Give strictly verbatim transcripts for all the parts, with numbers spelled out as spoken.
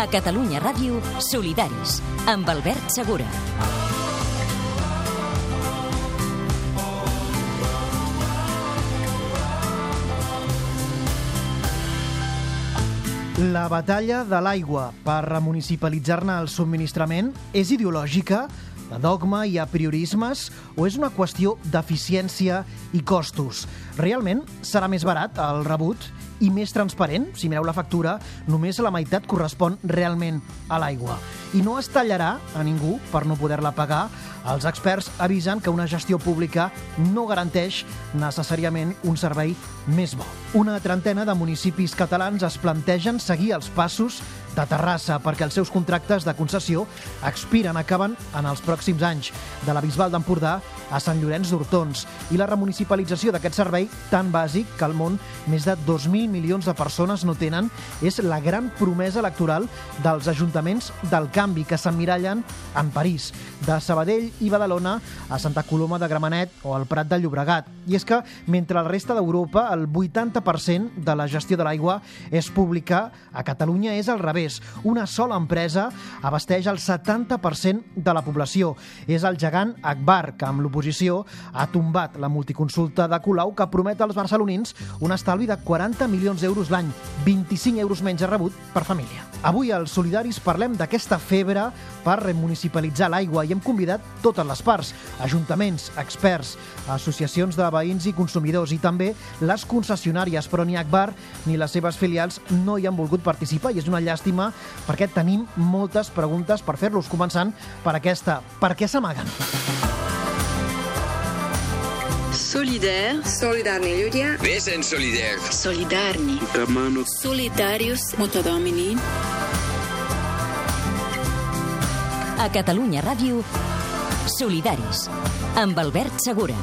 A Catalunya Ràdio, Solidaris, amb Albert Segura. La batalla de l'aigua per remunicipalitzar-ne el subministrament és ideològica, de dogma i apriorismes, o és una qüestió d'eficiència i costos? Realment serà més barat el rebut i més transparent? Si mireu la factura, només la meitat correspon realment a l'aigua. I no es tallarà a ningú per no poder-la pagar. Els experts avisen que una gestió pública no garanteix necessàriament un servei més bo. Una trentena de municipis catalans es plantegen seguir els passos de Terrassa perquè els seus contractes de concessió expiren, acaben en els pròxims anys, de la Bisbal d'Empordà a Sant Llorenç d'Hortons. I la remunicipalització d'aquest servei tan bàsic que al món més de dos mil milions de persones no tenen és la gran promesa electoral dels ajuntaments del canvi que s'emmirallen en París, de Sabadell i Badalona a Santa Coloma de Gramenet o al Prat de Llobregat. I és que, mentre a la resta d'Europa el vuitanta per cent de la gestió de l'aigua és pública, a Catalunya és al revés. Una sola empresa abasteix el setanta per cent de la població. És el gegant Agbar, que amb l'oposició ha tombat la multiconsulta de Colau que promet als barcelonins un estalvi de quaranta milions d'euros l'any, vint-i-cinc euros menys a rebut per família. Avui als Solidaris parlem d'aquesta febre per remunicipalitzar l'aigua i hem convidat totes les parts, ajuntaments, experts, associacions de veïns i consumidors i també les concessionàries, però ni Agbar ni les seves filials no hi han volgut participar i és una llàstima perquè tenim moltes preguntes per fer-los, començant per aquesta. Per què s'amaguen? Solidaire. Solidarni ľudia. Vesen solidaire. Solidarni. Solidarius. Multidomini. A Catalunya Ràdio, Solidaris, amb Albert Segura.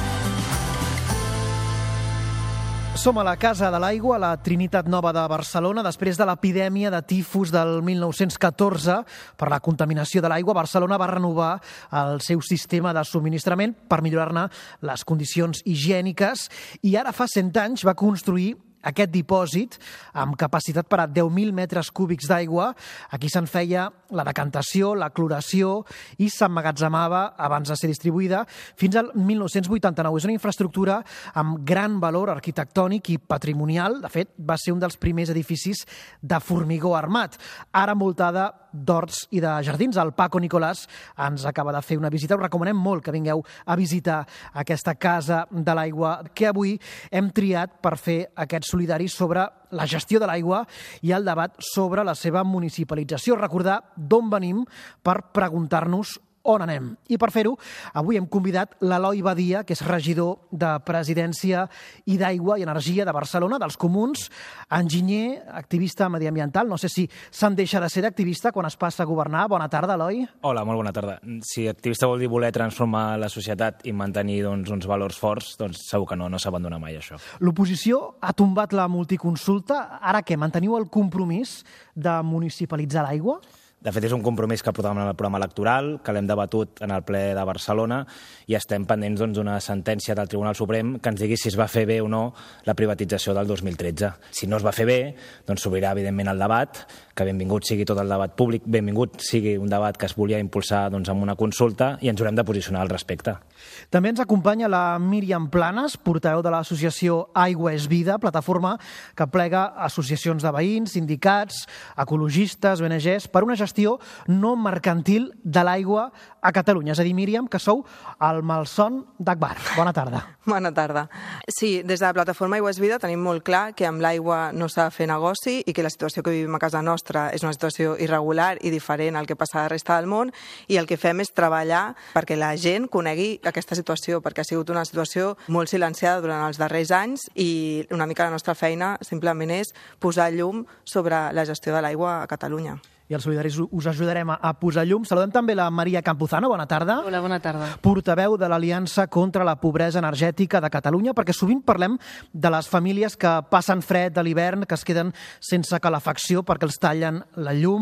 Som a la Casa de l'Aigua, a la Trinitat Nova de Barcelona. Després de l'epidèmia de tifus del mil nou-cents catorze, per la contaminació de l'aigua, Barcelona va renovar el seu sistema de subministrament per millorar-ne les condicions higièniques i ara fa cent anys va construir aquest dipòsit amb capacitat per a deu mil metres cúbics d'aigua. Aquí se'n feia la decantació, la cloració i s'emmagatzemava abans de ser distribuïda fins al mil nou-cents vuitanta-nou. És una infraestructura amb gran valor arquitectònic i patrimonial. De fet, va ser un dels primers edificis de formigó armat, ara envoltada d'horts i de jardins. El Paco Nicolàs ens acaba de fer una visita. Us recomanem molt que vingueu a visitar aquesta Casa de l'Aigua que avui hem triat per fer aquests solidaris sobre la gestió de l'aigua i el debat sobre la seva municipalització. Recordar d'on venim per preguntar-nos on anem. I per fer-ho, avui hem convidat l'Eloi Badia, que és regidor de Presidència i d'Aigua i Energia de Barcelona, dels Comuns, enginyer, activista mediambiental. No sé si se'n deixa de ser activista quan es passa a governar. Bona tarda, Eloi. Hola, molt bona tarda. Si activista vol dir voler transformar la societat i mantenir doncs, uns valors forts, doncs segur que no, no s'abandona mai això. L'oposició ha tombat la multiconsulta. Ara què? Manteniu el compromís de municipalitzar l'aigua? De fet, és un compromís que portàvem en el programa electoral, que l'hem debatut en el ple de Barcelona i estem pendents d'una doncs, sentència del Tribunal Suprem que ens digui si es va fer bé o no la privatització del dos mil tretze. Si no es va fer bé, doncs s'obrirà evidentment el debat, que benvingut sigui tot el debat públic, benvingut sigui un debat que es volia impulsar doncs, amb una consulta i ens haurem de posicionar al respecte. També ens acompanya la Míriam Planes, portaveu de l'associació Aigua és Vida, plataforma que plega associacions de veïns, sindicats, ecologistes, O N Ges, per una gestió no mercantil de l'aigua a Catalunya. És a dir, Míriam, que sou el malson d'Agbar. Bona tarda. Bona tarda. Sí, des de la plataforma Aigua és Vida tenim molt clar que amb l'aigua no s'ha de fer negoci i que la situació que vivim a casa nostra és una situació irregular i diferent al que passa a la resta del món i el que fem és treballar perquè la gent conegui aquesta situació, perquè ha sigut una situació molt silenciada durant els darrers anys i una mica la nostra feina simplement és posar llum sobre la gestió de l'aigua a Catalunya. I els solidaris us ajudarem a posar llum. Saludem també la Maria Campuzano. Bona tarda. Hola, bona tarda. Portaveu de l'Aliança contra la Pobresa Energètica de Catalunya, perquè sovint parlem de les famílies que passen fred a l'hivern, que es queden sense calefacció perquè els tallen la llum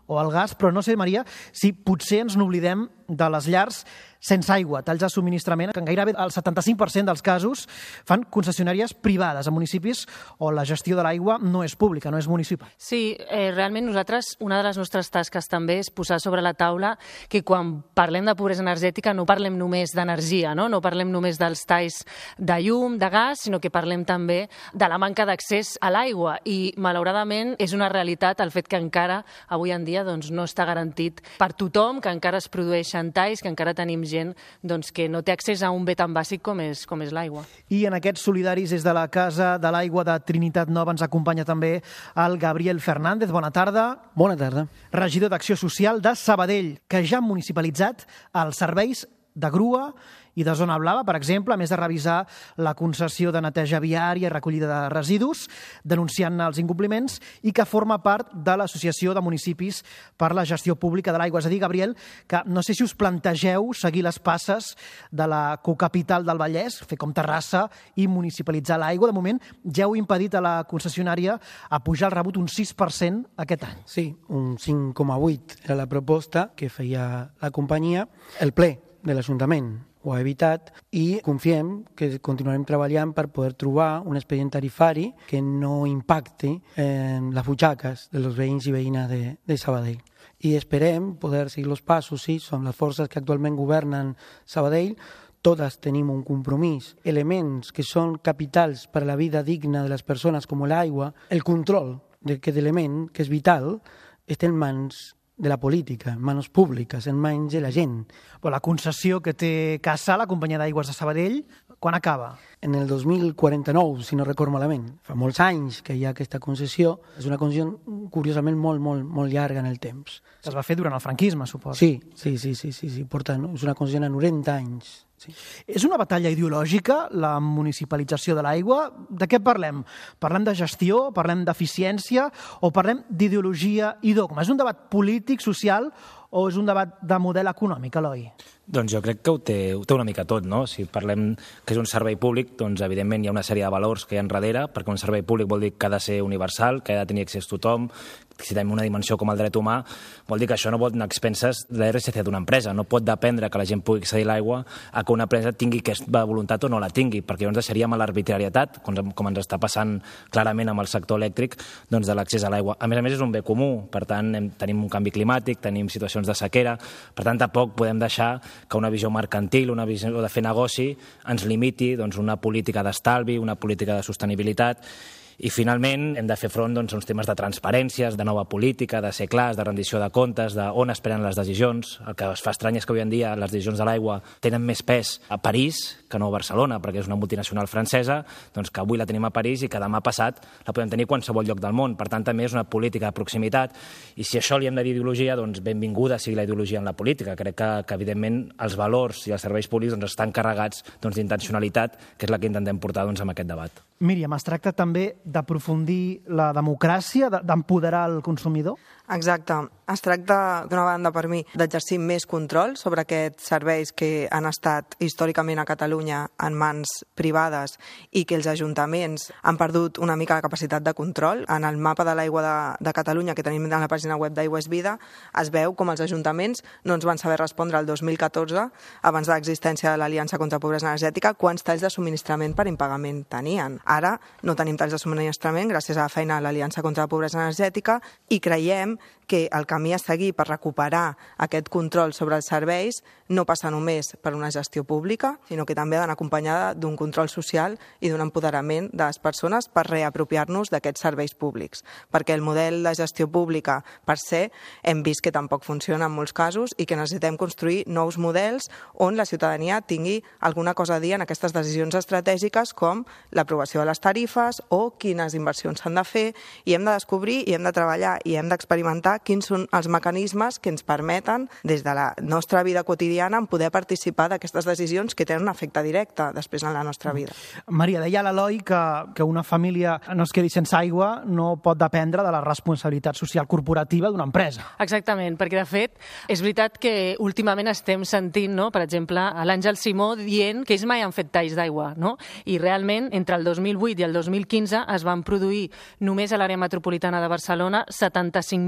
o el gas, però no sé, Maria, si potser ens n'oblidem de les llars sense aigua, talls de subministrament, que en gairebé el setanta-cinc per cent dels casos fan concessionàries privades a municipis on la gestió de l'aigua no és pública, no és municipal. Sí, eh, realment nosaltres, una de les nostres tasques també és posar sobre la taula que quan parlem de pobresa energètica no parlem només d'energia, no? no parlem només dels talls de llum, de gas, sinó que parlem també de la manca d'accés a l'aigua i, malauradament, és una realitat el fet que encara, avui en dia, doncs, no està garantit per tothom, que encara es produeixen talls, que encara tenim gent doncs, que no té accés a un bé tan bàsic com és, com és l'aigua. I en aquests solidaris des de la Casa de l'Aigua de Trinitat Nova ens acompanya també el Gabriel Fernández. Bona tarda. Bona tarda. Regidor d'Acció Social de Sabadell, que ja ha municipalitzat els serveis de grua i de zona blava, per exemple, a més de revisar la concessió de neteja viària i recollida de residus, denunciant els incompliments, i que forma part de l'Associació de Municipis per la Gestió Pública de l'Aigua. És a dir, Gabriel, que no sé si us plantegeu seguir les passes de la cocapital del Vallès, fer com Terrassa i municipalitzar l'aigua. De moment, ja heu impedit a la concessionària a pujar el rebut un sis per cent aquest any. Sí, un cinc coma vuit era la proposta que feia la companyia. El ple de l'Ajuntament ho ha evitat i confiem que continuarem treballant per poder trobar un expedient tarifari que no impacti en les butxaques dels veïns i veïnes de, de Sabadell. I esperem poder seguir els passos, sí, són les forces que actualment governen Sabadell, totes tenim un compromís, elements que són capitals per a la vida digna de les persones com l'aigua, el control d'aquest element, que és vital, està en mans de la política, en mans públiques, en mans de la gent. Però la concessió que té Cassa, la companyia d'aigües de Sabadell, quan acaba? En el dos mil quaranta-nou, si no recordo malament. Fa molts anys que hi ha aquesta concessió. És una concessió, curiosament, molt, molt, molt llarga en el temps. Es va fer durant el franquisme, suposo. Sí, sí, sí, sí, sí, sí. Porta, no? És una concessió de noranta anys. Sí. És una batalla ideològica, la municipalització de l'aigua? De què parlem? Parlem de gestió, parlem d'eficiència o parlem d'ideologia i dogma? És un debat polític, social o és un debat de model econòmic, Eloi? Doncs jo crec que ho té, ho té una mica tot, no? Si parlem que és un servei públic, doncs evidentment hi ha una sèrie de valors que hi ha darrere, perquè un servei públic vol dir que ha de ser universal, que ha de tenir accés tothom. Si tenim una dimensió com el dret humà, vol dir que això no pot anar a expenses de l'R S C d'una empresa. No pot dependre que la gent pugui accedir a l'aigua a que una empresa tingui aquesta voluntat o no la tingui, perquè llavors deixaríem a l'arbitrarietat, com ens està passant clarament amb el sector elèctric, doncs de l'accés a l'aigua. A més a més, és un bé comú, per tant, tenim un canvi climàtic, tenim situacions de sequera, per tant, tampoc podem deixar que una visió mercantil, una visió de fer negoci, ens limiti doncs, una política d'estalvi, una política de sostenibilitat. I, finalment, hem de fer front doncs, a uns temes de transparències, de nova política, de ser clars, de rendició de comptes, d'on es prenen les decisions. El que es fa estrany és que avui en dia les decisions de l'aigua tenen més pes a París que no a Barcelona, perquè és una multinacional francesa, doncs que avui la tenim a París i que demà passat la podem tenir a qualsevol lloc del món. Per tant, també és una política de proximitat. I si això li hem de dir ideologia, doncs benvinguda sigui la ideologia en la política. Crec que, que evidentment, els valors i els serveis públics doncs, estan carregats doncs, d'intencionalitat, que és la que intentem portar doncs, amb aquest debat. Míriam, es tracta també d'aprofundir la democràcia, d'empoderar el consumidor? Exacte. Es tracta, d'una banda, per mi, d'exercir més control sobre aquests serveis que han estat històricament a Catalunya en mans privades i que els ajuntaments han perdut una mica la capacitat de control. En el mapa de l'aigua de, de Catalunya, que tenim a la pàgina web d'Aigua és Vida, es veu com els ajuntaments no ens van saber respondre el dos mil catorze, abans de l'existència de l'Aliança contra la Pobresa Energètica, quants talls de subministrament per impagament tenien. Ara no tenim talls de subministrament gràcies a la feina de l'Aliança contra la Pobresa Energètica i creiem que el camí a seguir per recuperar aquest control sobre els serveis no passa només per una gestió pública, sinó que també ha d'anar acompanyada d'un control social i d'un empoderament de les persones per reapropiar-nos d'aquests serveis públics. Perquè el model de gestió pública per se hem vist que tampoc funciona en molts casos i que necessitem construir nous models on la ciutadania tingui alguna cosa a dir en aquestes decisions estratègiques com l'aprovació de les tarifes o quines inversions s'han de fer, i hem de descobrir i hem de treballar i hem d'experimentar quins són els mecanismes que ens permeten, des de la nostra vida quotidiana, en poder participar d'aquestes decisions que tenen un efecte directe després en la nostra vida. Maria, deia l'Eloi que, que una família no es quedi sense aigua no pot dependre de la responsabilitat social corporativa d'una empresa. Exactament, perquè de fet és veritat que últimament estem sentint, no, per exemple, a l'Àngel Simó dient que ells mai han fet talls d'aigua, no? I realment entre el dos mil vuit i el dos mil quinze es van produir només a l'àrea metropolitana de Barcelona setanta-cinc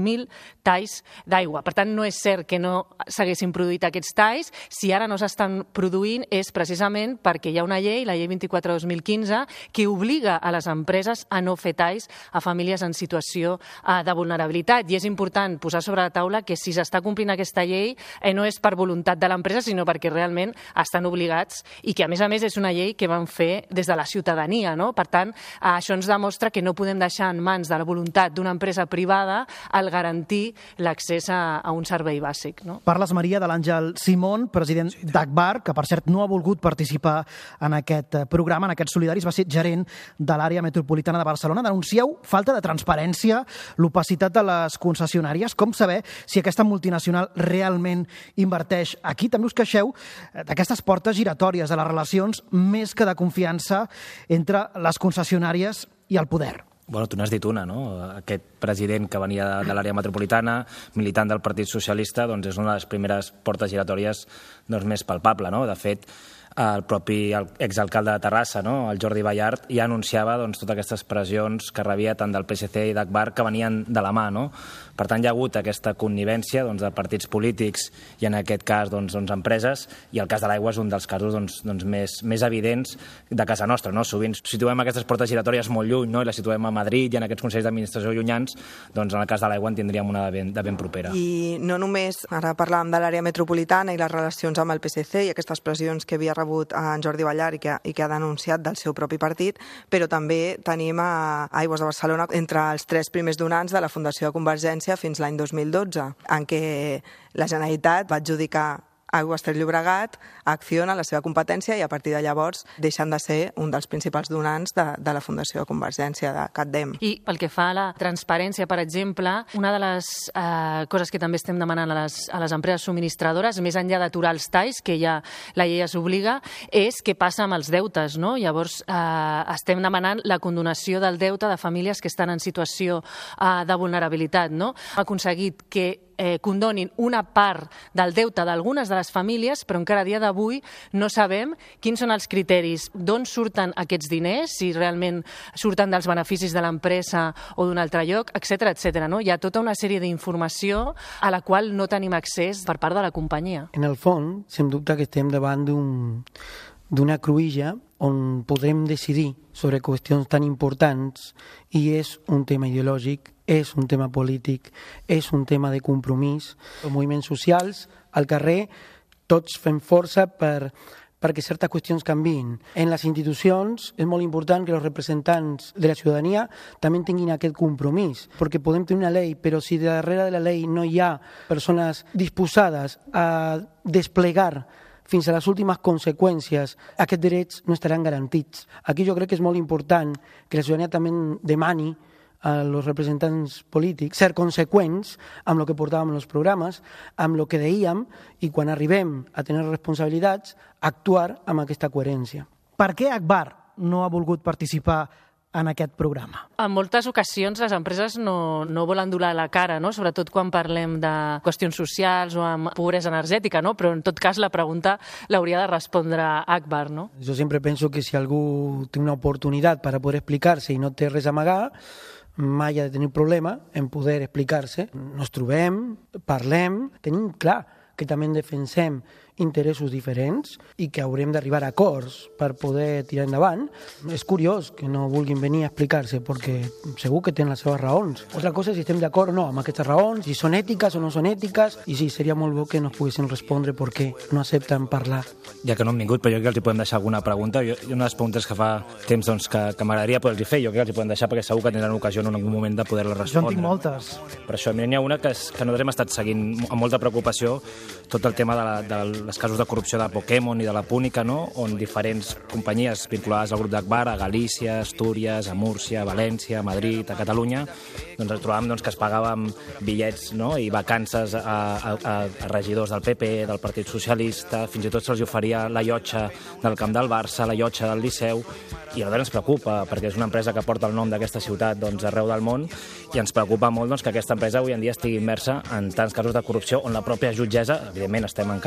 mil talls d'aigua. Per tant, no és cert que no s'haguessin produït aquests talls. Si ara no s'estan produint és precisament perquè hi ha una llei, la llei vint-i-quatre dos mil quinze, que obliga a les empreses a no fer talls a famílies en situació de vulnerabilitat. I és important posar sobre la taula que si s'està complint aquesta llei eh, no és per voluntat de l'empresa, sinó perquè realment estan obligats i que, a més a més, és una llei que van fer des de la ciutadania, no? Per tant, això ens demostra que no podem deixar en mans de la voluntat d'una empresa privada el garantir l'accés a, a un servei bàsic, no? Parles, Maria, de l'Àngel Simón, president d'Agbar, que per cert no ha volgut participar en aquest programa, en aquests solidaris, va ser gerent de l'àrea metropolitana de Barcelona. Denuncieu falta de transparència, l'opacitat de les concessionàries. Com saber si aquesta multinacional realment inverteix aquí? També us queixeu d'aquestes portes giratòries de les relacions més que de confiança entre les concessionàries i el poder. Bueno, tu n'has dit una, no? Aquest president que venia de l'àrea metropolitana, militant del Partit Socialista, doncs és una de les primeres portes giratòries doncs, més palpable, no? De fet, el propi exalcalde de Terrassa, no? El Jordi Ballart, ja anunciava doncs, totes aquestes pressions que rebia tant del P S C i d'Agbar que venien de la mà, no? Per tant, hi ha hagut aquesta connivència doncs, de partits polítics i, en aquest cas, doncs, doncs, empreses, i el cas de l'aigua és un dels casos doncs, doncs, més, més evidents de casa nostra, no? Sovint situem aquestes portes giratòries molt lluny, no? I les situem a Madrid i en aquests consells d'administració llunyans, doncs en el cas de l'aigua en tindríem una de ben, de ben propera. I no només, ara parlàvem de l'àrea metropolitana i les relacions amb el P S C i aquestes pressions que havia rebut en Jordi Ballart i que, i que ha denunciat del seu propi partit, però també tenim a Aigües de Barcelona entre els tres primers donants de la Fundació de Convergència fins l'any dos mil dotze, en què la Generalitat va adjudicar Aigües Ter Llobregat a Acciona, la seva competència, i a partir de llavors deixen de ser un dels principals donants de, de la Fundació de Convergència, de CatDem. I pel que fa a la transparència, per exemple, una de les eh, coses que també estem demanant a les, a les empreses subministradores, més enllà d'aturar els talls, que ja la llei es obliga, és què passa amb els deutes, no? Llavors, eh, estem demanant la condonació del deute de famílies que estan en situació eh, de vulnerabilitat, no? Hem aconseguit que eh, condonin una part del deute d'algunes de les famílies, però encara a dia d'avui no sabem quins són els criteris, d'on surten aquests diners, si realment surten dels beneficis de l'empresa o d'un altre lloc, etcètera, etcètera, no? Hi ha tota una sèrie d'informació a la qual no tenim accés per part de la companyia. En el fons, sens dubte que estem davant d'un d'una cruïlla on podrem decidir sobre qüestions tan importants i és un tema ideològic, és un tema polític, és un tema de compromís. Els moviments socials, al carrer, tots fem força per, perquè certes qüestions canviïn. En les institucions és molt important que els representants de la ciutadania també tinguin aquest compromís, perquè podem tenir una llei, però si darrere de la llei no hi ha persones disposades a desplegar fins a les últimes conseqüències, aquests drets no estaran garantits. Aquí jo crec que és molt important que la ciutadania també demani a los representants polítics ser conseqüents amb el que portàvem en els programes, amb el que dèiem, i quan arribem a tenir responsabilitats, actuar amb aquesta coherència. Per què Agbar no ha volgut participar en aquest programa? En moltes ocasions les empreses no, no volen donar la cara, no? Sobretot quan parlem de qüestions socials o amb pobresa energètica, no? Però en tot cas la pregunta l'hauria de respondre Agbar, no? Jo sempre penso que si algú té una oportunitat per poder explicar-se i no té res a amagar, mai ha de tenir problema en poder explicar-se. Nos trobem, parlem, tenim clar que també defensem interessos diferents i que haurem d'arribar a acords per poder tirar endavant. És curiós que no vulguin venir a explicar-se perquè segur que tenen les seves raons. Altra cosa és si estem d'acord o no amb aquestes raons, si són ètiques o no són ètiques, i sí, seria molt bo que nos poguessin respondre per què no accepten parlar. Ja que no han vingut, però jo crec que els hi podem deixar alguna pregunta. Jo, una de les preguntes que fa temps doncs, que, que m'agradaria poder-los fer, jo crec que els hi podem deixar perquè segur que tindran ocasió en algun moment de poder-la respondre. Jo en tinc moltes. Per això, n'hi ha una que, és, que nosaltres hem estat seguint amb molta preocupació, tot el tema de, la, de els casos de corrupció de Pokémon i de la Púnica, no? On diferents companyies vinculades al grup d'Agbar, a Galícia, Astúries, a Múrcia, a València, a Madrid, a Catalunya, doncs ens trobàvem doncs, que es pagàvem bitllets, no? I vacances a, a, a regidors del P P, del Partit Socialista, fins i tot se'ls oferia la llotja del camp del Barça, la llotja del Liceu, i a nosaltres ens preocupa, perquè és una empresa que porta el nom d'aquesta ciutat doncs, arreu del món, i ens preocupa molt doncs, que aquesta empresa avui en dia estigui immersa en tants casos de corrupció on la pròpia jutgessa, evidentment estem encara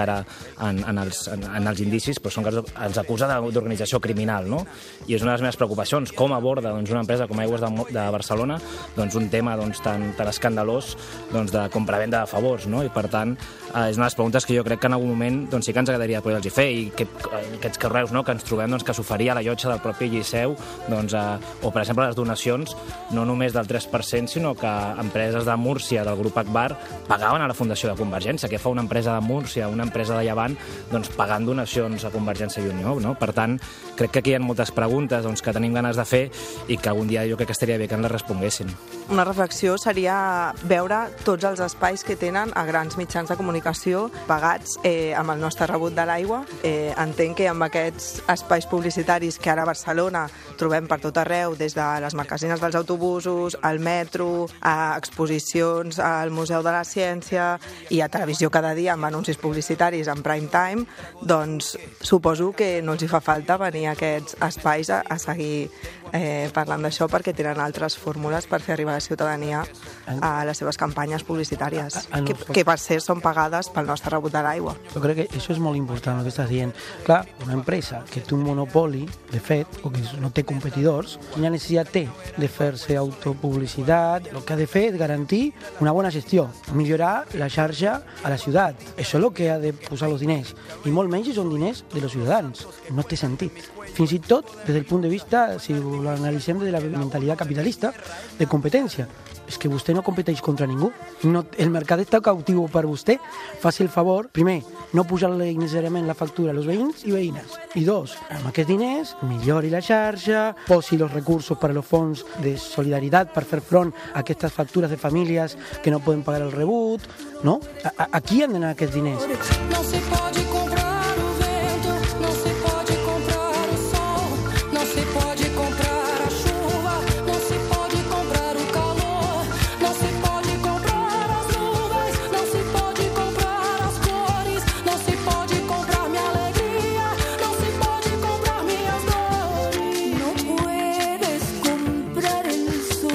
en, en, els, en, en els indicis, però són que ens acusa d'organització criminal, no? I és una de les meves preocupacions, com aborda doncs, una empresa com Aigües de, de Barcelona doncs, un tema doncs, tan, tan escandalós doncs, de compravenda de favors, no? I per tant, eh, és una de les preguntes que jo crec que en algun moment doncs, sí que ens agradaria poder-los fer, i que, aquests carreus no, que ens trobem doncs, que s'oferia a la llotja del propi Liceu, doncs, eh, o per exemple les donacions, no només del tres per cent, sinó que empreses de Múrcia, del grup Agbar, pagaven a la Fundació de Convergència. Què fa una empresa de Múrcia, una empresa de Llevant, doncs, pagant donacions a Convergència i Unió, no? Per tant, crec que aquí hi ha moltes preguntes doncs, que tenim ganes de fer i que algun dia jo crec que estaria bé que ens les responguessin. Una reflexió seria veure tots els espais que tenen a grans mitjans de comunicació pagats eh, amb el nostre rebut de l'aigua. Eh, entenc que amb aquests espais publicitaris que ara a Barcelona trobem per tot arreu, des de les marquesines dels autobusos, al metro, a exposicions al Museu de la Ciència i a televisió cada dia amb anuncis publicitaris en prime time, doncs suposo que no els hi fa falta venir a aquests espais a, a seguir eh, parlant d'això, perquè tenen altres fórmules per fer arribar a la ciutadania a les seves campanyes publicitàries, que, que per ser són pagades pel nostre rebut de l'aigua. Jo crec que això és molt important, el que estàs dient. Clar, una empresa que té un monopoli, de fet, o que no té competidors, quina necessitat té de fer-se autopublicitat? El que ha de fer és garantir una bona gestió, millorar la xarxa a la ciutat. Això és el que ha de posar els diners, i molt menys si són diners de los ciutadans. No té sentit. Fins i tot, des del punt de vista, si l'analitzem des de la mentalitat capitalista, de competència. És que vostè no competeix contra ningú. No, el mercat està cautiu per vostè. Faci el favor, primer, no pujar-li necessàriament la factura als veïns i veïnes. I dos, amb aquests diners, millori la xarxa, posi els recursos per als fons de solidaritat per fer front a aquestes factures de famílies que no poden pagar el rebut, no? A, a, a qui han d'anar aquests diners? No se pode comprar o vento, no se pode comprar o sol, no se pode comprar a chuva, no se pode comprar o calor, no se pode comprar as nuvens, no se pode comprar as cores, no se pode comprar minha alegria, no se pode comprar minhas dores. No puedes comprar el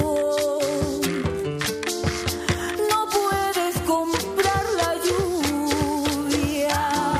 sol, no puedes comprar la lluvia.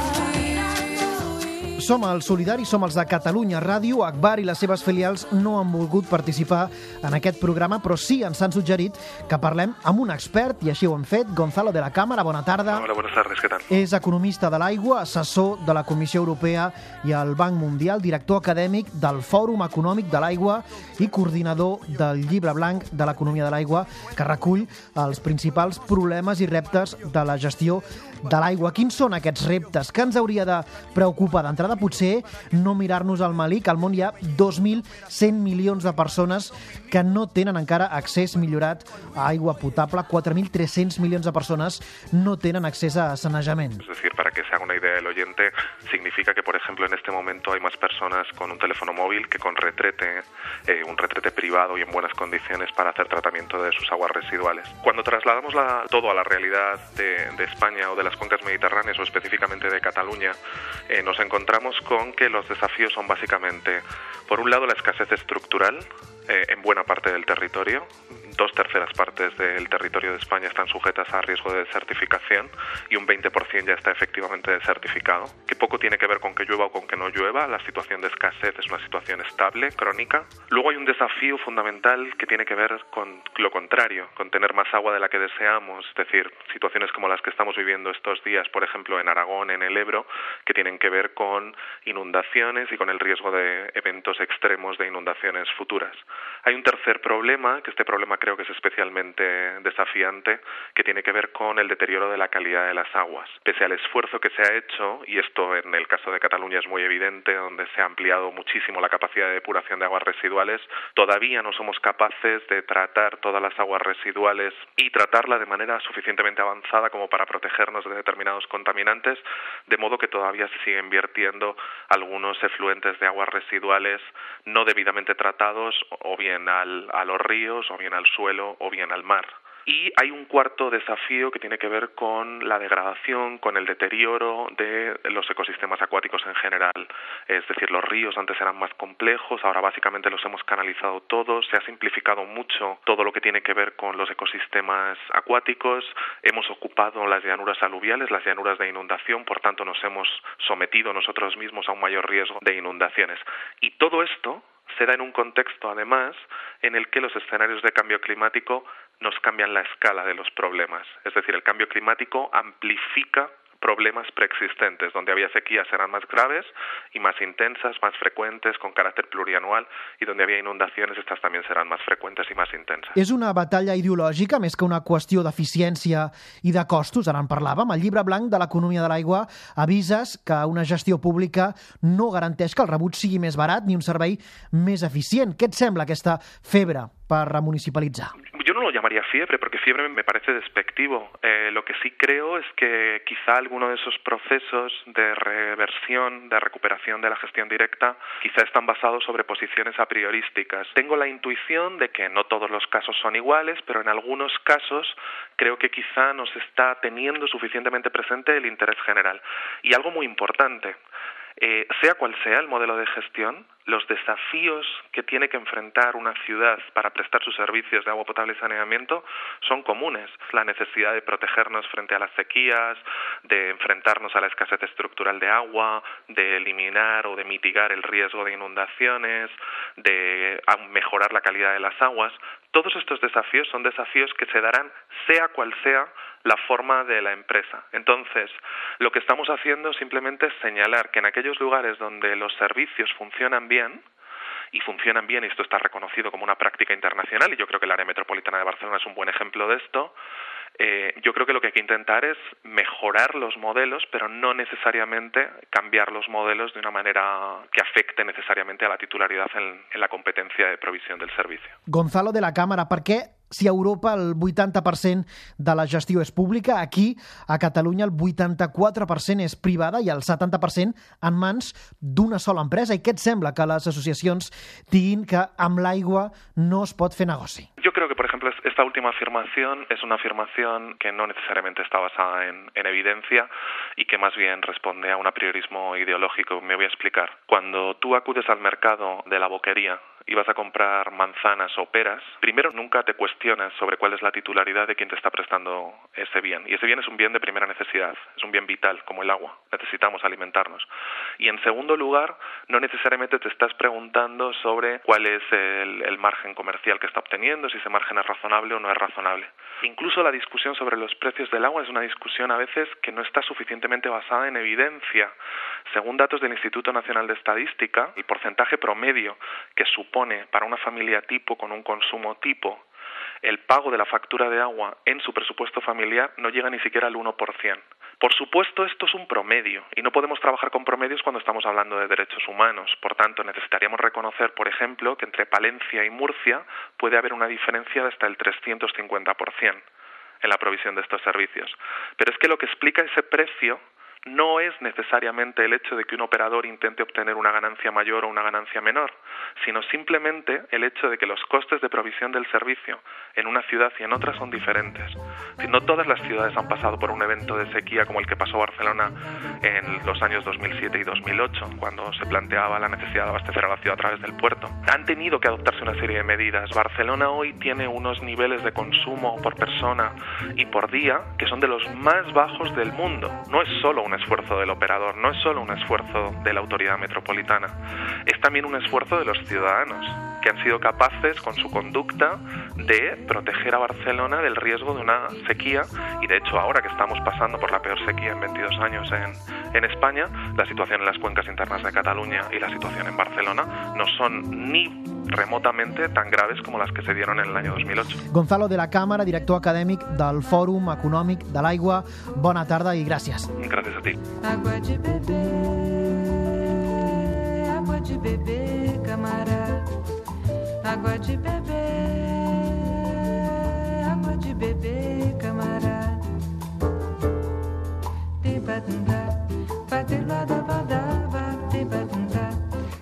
Som els solidaris, som els de Catalunya Ràdio. Agbar i les seves filials no han volgut participar en aquest programa, però sí ens han suggerit que parlem amb un expert, i així ho hem fet. Gonzalo de la Cámara, bona tarda. Hola, buenas tardes, ¿qué tal? És economista de l'aigua, assessor de la Comissió Europea i el Banc Mundial, director acadèmic del Fòrum Econòmic de l'Aigua i coordinador del Llibre Blanc de l'Economia de l'Aigua, que recull els principals problemes i reptes de la gestió de l'aigua. Quins són aquests reptes? Què ens hauria de preocupar? D'entrada, potser no mirar-nos al melic. Al món hi ha dos mil cent milions de persones que no tenen encara accés millorat a aigua potable. quatre mil tres-cents milions de persones no tenen accés a sanejament. Es decir, para que se haga una idea el oyente, significa que, por ejemplo, en este momento hay más personas con un teléfono móvil que con retrete, eh, un retrete privado y en buenas condiciones para hacer tratamiento de sus aguas residuales. Cuando trasladamos la, todo a la realidad de, de España o de las cuencas mediterráneas o específicamente de Cataluña, eh, nos encontramos con que los desafíos son básicamente, por un lado, la escasez estructural eh, en buena parte del territorio. Dos terceras partes del territorio de España están sujetas a riesgo de desertificación y un veinte por ciento ya está efectivamente desertificado, que poco tiene que ver con que llueva o con que no llueva. La situación de escasez es una situación estable, crónica. Luego hay un desafío fundamental que tiene que ver con lo contrario, con tener más agua de la que deseamos, es decir, situaciones como las que estamos viviendo estos días, por ejemplo, en Aragón, en el Ebro, que tienen que ver con inundaciones y con el riesgo de eventos extremos de inundaciones futuras. Hay un tercer problema, que este problema creo que es especialmente desafiante, que tiene que ver con el deterioro de la calidad de las aguas. Pese al esfuerzo que se ha hecho, y esto en el caso de Cataluña es muy evidente, donde se ha ampliado muchísimo la capacidad de depuración de aguas residuales, todavía no somos capaces de tratar todas las aguas residuales y tratarla de manera suficientemente avanzada como para protegernos de determinados contaminantes, de modo que todavía se siguen vertiendo algunos efluentes de aguas residuales no debidamente tratados, o bien al, a los ríos, o bien al suelo, o bien al mar. Y hay un cuarto desafío que tiene que ver con la degradación, con el deterioro de los ecosistemas acuáticos en general. Es decir, los ríos antes eran más complejos, ahora básicamente los hemos canalizado todos, se ha simplificado mucho todo lo que tiene que ver con los ecosistemas acuáticos, hemos ocupado las llanuras aluviales, las llanuras de inundación, por tanto nos hemos sometido nosotros mismos a un mayor riesgo de inundaciones. Y todo esto se da en un contexto, además, en el que los escenarios de cambio climático nos cambian la escala de los problemas. Es decir, el cambio climático amplifica problemas preexistentes, donde había sequías eran más graves y más intensas, más frecuentes, con carácter plurianual, i donde havia inundacions, estas també seran més freqüents i més intenses. És una batalla ideològica més que una qüestió d'eficiència i de costos, ara en parlàvem. El llibre blanc de l'economia de l'aigua avises que una gestió pública no garanteix que el rebut sigui més barat ni un servei més eficient. Què et sembla aquesta febre per remunicipalitzar? Yo no lo llamaría fiebre, porque fiebre me parece despectivo. Eh, lo que sí creo es que quizá alguno de esos procesos de reversión, de recuperación de la gestión directa, quizá están basados sobre posiciones a priorísticas. Tengo la intuición de que no todos los casos son iguales, pero en algunos casos creo que quizá no se está teniendo suficientemente presente el interés general. Y algo muy importante, Eh, sea cual sea el modelo de gestión, los desafíos que tiene que enfrentar una ciudad para prestar sus servicios de agua potable y saneamiento son comunes. La necesidad de protegernos frente a las sequías, de enfrentarnos a la escasez estructural de agua, de eliminar o de mitigar el riesgo de inundaciones, de mejorar la calidad de las aguas. Todos estos desafíos son desafíos que se darán sea cual sea la forma de la empresa. Entonces, lo que estamos haciendo simplemente es señalar que en aquellos lugares donde los servicios funcionan bien, y funcionan bien, y esto está reconocido como una práctica internacional, y yo creo que el área metropolitana de Barcelona es un buen ejemplo de esto, eh, yo creo que lo que hay que intentar es mejorar los modelos, pero no necesariamente cambiar los modelos de una manera que afecte necesariamente a la titularidad en, en la competencia de provisión del servicio. Gonzalo de la Cámara, per què si a Europa el vuitanta per cent de la gestió és pública, aquí, a Catalunya, el vuitanta-quatre per cent és privada i el setanta per cent en mans d'una sola empresa? I què et sembla que les associacions diguin que amb l'aigua no es pot fer negoci? Yo creo que, por ejemplo, esta última afirmación es una afirmación que no necesariamente está basada en, en evidencia y que más bien responde a un apriorismo ideológico. Me voy a explicar. Cuando tú acudes al mercado de la boquería y vas a comprar manzanas o peras, primero nunca te cuestionas sobre cuál es la titularidad de quien te está prestando ese bien. Y ese bien es un bien de primera necesidad, es un bien vital, como el agua. Necesitamos alimentarnos. Y en segundo lugar, no necesariamente te estás preguntando sobre cuál es el, el margen comercial que está obteniendo, si ese margen es razonable o no es razonable. Incluso la discusión sobre los precios del agua es una discusión a veces que no está suficientemente basada en evidencia. Según datos del Instituto Nacional de Estadística, el porcentaje promedio que supone para una familia tipo con un consumo tipo el pago de la factura de agua en su presupuesto familiar no llega ni siquiera al uno por ciento. Por supuesto, esto es un promedio y no podemos trabajar con promedios cuando estamos hablando de derechos humanos. Por tanto, necesitaríamos reconocer, por ejemplo, que entre Palencia y Murcia puede haber una diferencia de hasta el trescientos cincuenta por ciento en la provisión de estos servicios. Pero es que lo que explica ese precio no es necesariamente el hecho de que un operador intente obtener una ganancia mayor o una ganancia menor, sino simplemente el hecho de que los costes de provisión del servicio en una ciudad y en otra son diferentes. No todas las ciudades han pasado por un evento de sequía como el que pasó Barcelona en los años dos mil siete y dos mil ocho, cuando se planteaba la necesidad de abastecer a la ciudad a través del puerto. Han tenido que adoptarse una serie de medidas. Barcelona hoy tiene unos niveles de consumo por persona y por día que son de los más bajos del mundo. No es solo un esfuerzo del operador, no es solo un esfuerzo de la autoridad metropolitana, es también un esfuerzo de los ciudadanos, que han sido capaces, con su conducta, de proteger a Barcelona del riesgo de una sequía, y de hecho ahora que estamos pasando por la peor sequía en veintidós años en, en España, la situación en las cuencas internas de Cataluña y la situación en Barcelona no son ni remotamente tan graves como las que se dieron en el año dos mil ocho. Gonzalo de la Cámara, director acadèmic del Fòrum Econòmic de l'Aigua. Bona tarda i gràcies. Gràcies a ti. Água de beber, água de beber, camarada. Água de beber, água de beber, camarada. Te batunda, bate lá da badaba, te batunda.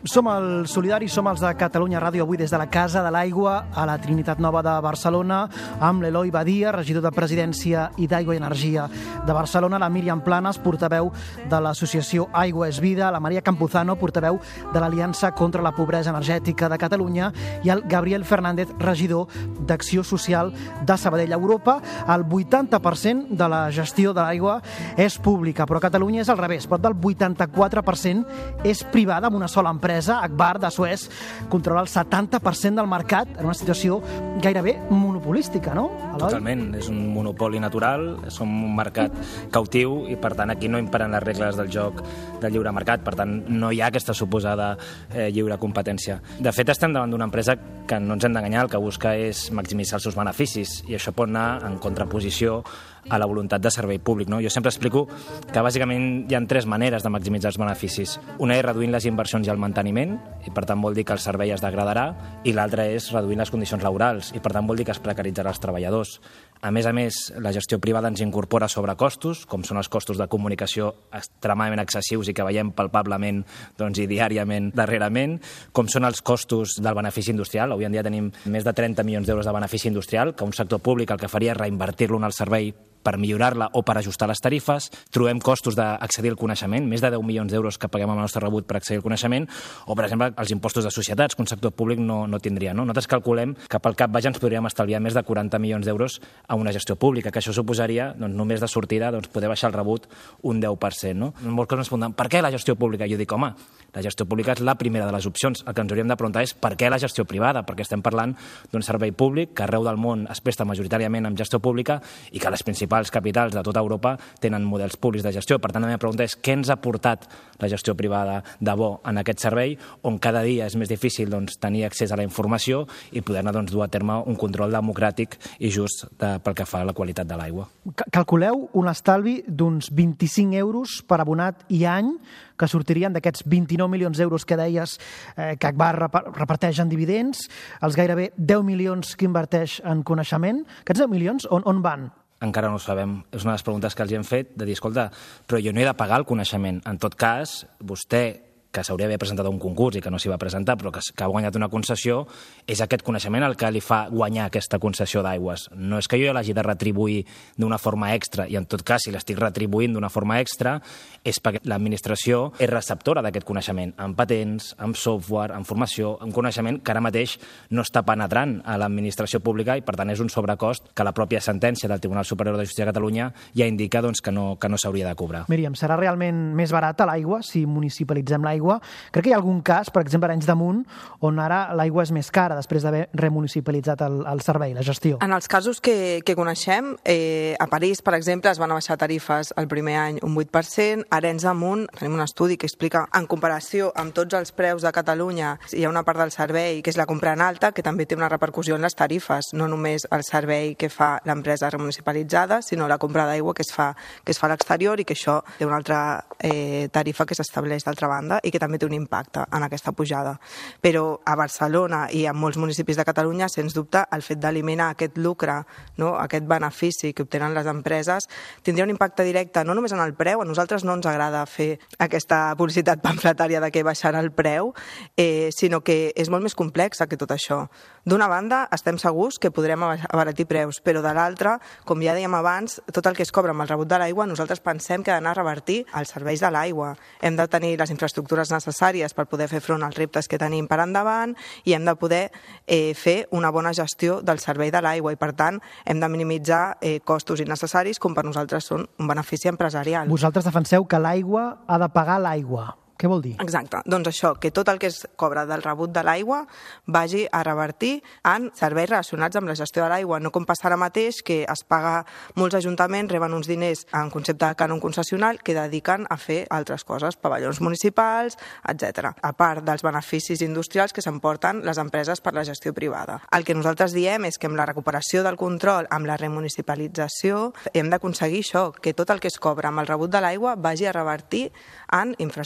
Som el Solidari, som els de Catalunya Ràdio, avui des de la Casa de l'Aigua a la Trinitat Nova de Barcelona, amb l'Eloi Badia, regidor de Presidència i d'Aigua i Energia de Barcelona, la Míriam Planes, portaveu de l'associació Aigua és Vida, la Maria Campuzano, portaveu de l'Aliança contra la Pobresa Energètica de Catalunya, i el Gabriel Fernández, regidor d'Acció Social de Sabadell. A Europa, el vuitanta per cent de la gestió de l'aigua és pública, però a Catalunya és al revés. Prop del vuitanta-quatre per cent és privada, amb una sola empresa, Agbar, de Suez, controla el setanta per cent del mercat en una situació gairebé monopolística, no, Eloi? Totalment, és un monopoli natural, som un mercat cautiu i, per tant, aquí no imperen les regles del joc del lliure mercat, per tant, no hi ha aquesta suposada eh, lliure competència. De fet, estem davant d'una empresa que no ens hem d'enganyar, el que busca és maximitzar els seus beneficis, i això pot anar en contraposició a la voluntat de servei públic, no? Jo sempre explico que bàsicament hi ha tres maneres de maximitzar els beneficis. Una és reduint les inversions i el manteniment, i per tant vol dir que el servei es degradarà, i l'altra és reduint les condicions laborals, i per tant vol dir que es precaritzarà els treballadors. A més a més, la gestió privada ens incorpora sobrecostos, com són els costos de comunicació extremadament excessius i que veiem palpablement doncs, i diàriament darrerament, com són els costos del benefici industrial. Avui en dia tenim més de trenta milions d'euros de benefici industrial, que un sector públic el que faria és reinvertir-lo en el servei per millorar-la o per ajustar les tarifes. Trobem costos d'accedir al coneixement, més de deu milions d'euros que paguem amb el nostre rebut per accedir al coneixement, o, per exemple, els impostos de societats, que un sector públic no, no tindria. No? Nosaltres calculem que pel cap baix ens podríem estalviar més de quaranta milions d'euros a una gestió pública, que això suposaria, doncs, només de sortida, doncs, poder baixar el rebut un deu per cent. No? Molts cops ens pregunten, per què la gestió pública? Jo dic, home, la gestió pública és la primera de les opcions. El que ens hauríem de preguntar és per què la gestió privada, perquè estem parlant d'un servei públic que arreu del món es presta majoritàriament amb gestió pública i que les principals capitals de tota Europa tenen models públics de gestió. Per tant, la meva pregunta és què ens ha portat la gestió privada de bo en aquest servei, on cada dia és més difícil doncs, tenir accés a la informació i poder-ne doncs, dur a terme un control democràtic i just de, pel que fa a la qualitat de l'aigua. Calculeu un estalvi d'uns vint-i-cinc euros per abonat i any, que sortirien d'aquests vint-i-nou milions d'euros que deies eh, que Agbar reparteix en dividends, els gairebé deu milions que inverteix en coneixement. Aquests deu milions on, on van? Encara no ho sabem. És una de les preguntes que els hem fet, de dir, escolta, però jo no he de pagar el coneixement. En tot cas, vostè, que s'hauria d'haver presentat a un concurs i que no s'hi va presentar, però que, que ha guanyat una concessió, és aquest coneixement el que li fa guanyar aquesta concessió d'aigües. No és que jo l'hagi de retribuir d'una forma extra, i en tot cas, si l'estic retribuint d'una forma extra, és perquè l'administració és receptora d'aquest coneixement, amb patents, amb software, amb formació, amb coneixement que ara mateix no està penetrant a l'administració pública i, per tant, és un sobrecost que la pròpia sentència del Tribunal Superior de Justícia de Catalunya ja indica doncs, que no, que no s'hauria de cobrar. Míriam, serà realment més barata l'aigua si municipalitzem l'aigua? Crec que hi ha algun cas, per exemple, a Arenys de Munt, on ara l'aigua és més cara després d'haver remunicipalitzat el, el servei, la gestió. En els casos que, que coneixem, eh, a París, per exemple, es van abaixar tarifes el primer any un vuit per cent. A Arenys de Munt tenim un estudi que explica, en comparació amb tots els preus de Catalunya, hi ha una part del servei que és la compra en alta, que també té una repercussió en les tarifes, no només el servei que fa l'empresa remunicipalitzada, sinó la compra d'aigua que es fa que es fa a l'exterior, i que això té una altra eh, tarifa que s'estableix d'altra banda i que també té un impacte en aquesta pujada. Però a Barcelona i a molts municipis de Catalunya, sens dubte, el fet d'eliminar aquest lucre, no, aquest benefici que obtenen les empreses, tindria un impacte directe no només en el preu. A nosaltres no ens agrada fer aquesta publicitat pamfletària de que baixarà el preu, eh, sinó que és molt més complexa que tot això. D'una banda, estem segurs que podrem abaratir preus, però de l'altra, com ja dèiem abans, tot el que es cobra amb el rebut de l'aigua, nosaltres pensem que ha d'anar a revertir els serveis de l'aigua. Hem de tenir les infraestructures necessàries per poder fer front als reptes que tenim per endavant, i hem de poder eh, fer una bona gestió del servei de l'aigua, i per tant hem de minimitzar eh, costos innecessaris, com per nosaltres són un benefici empresarial. Vosaltres defenseu que l'aigua ha de pagar l'aigua. Què vol dir? Exacte. Doncs això, que tot el que es cobra del rebut de l'aigua vagi a revertir en serveis relacionats amb la gestió de l'aigua. No com passa ara mateix, que es paga, molts ajuntaments reben uns diners en concepte de cànon concessional que dediquen a fer altres coses, pavellons municipals, etcètera. A part dels beneficis industrials que s'emporten les empreses per la gestió privada. El que nosaltres diem és que amb la recuperació del control, amb la remunicipalització, hem d'aconseguir això, que tot el que es cobra amb el rebut de l'aigua vagi a revertir en infraestructures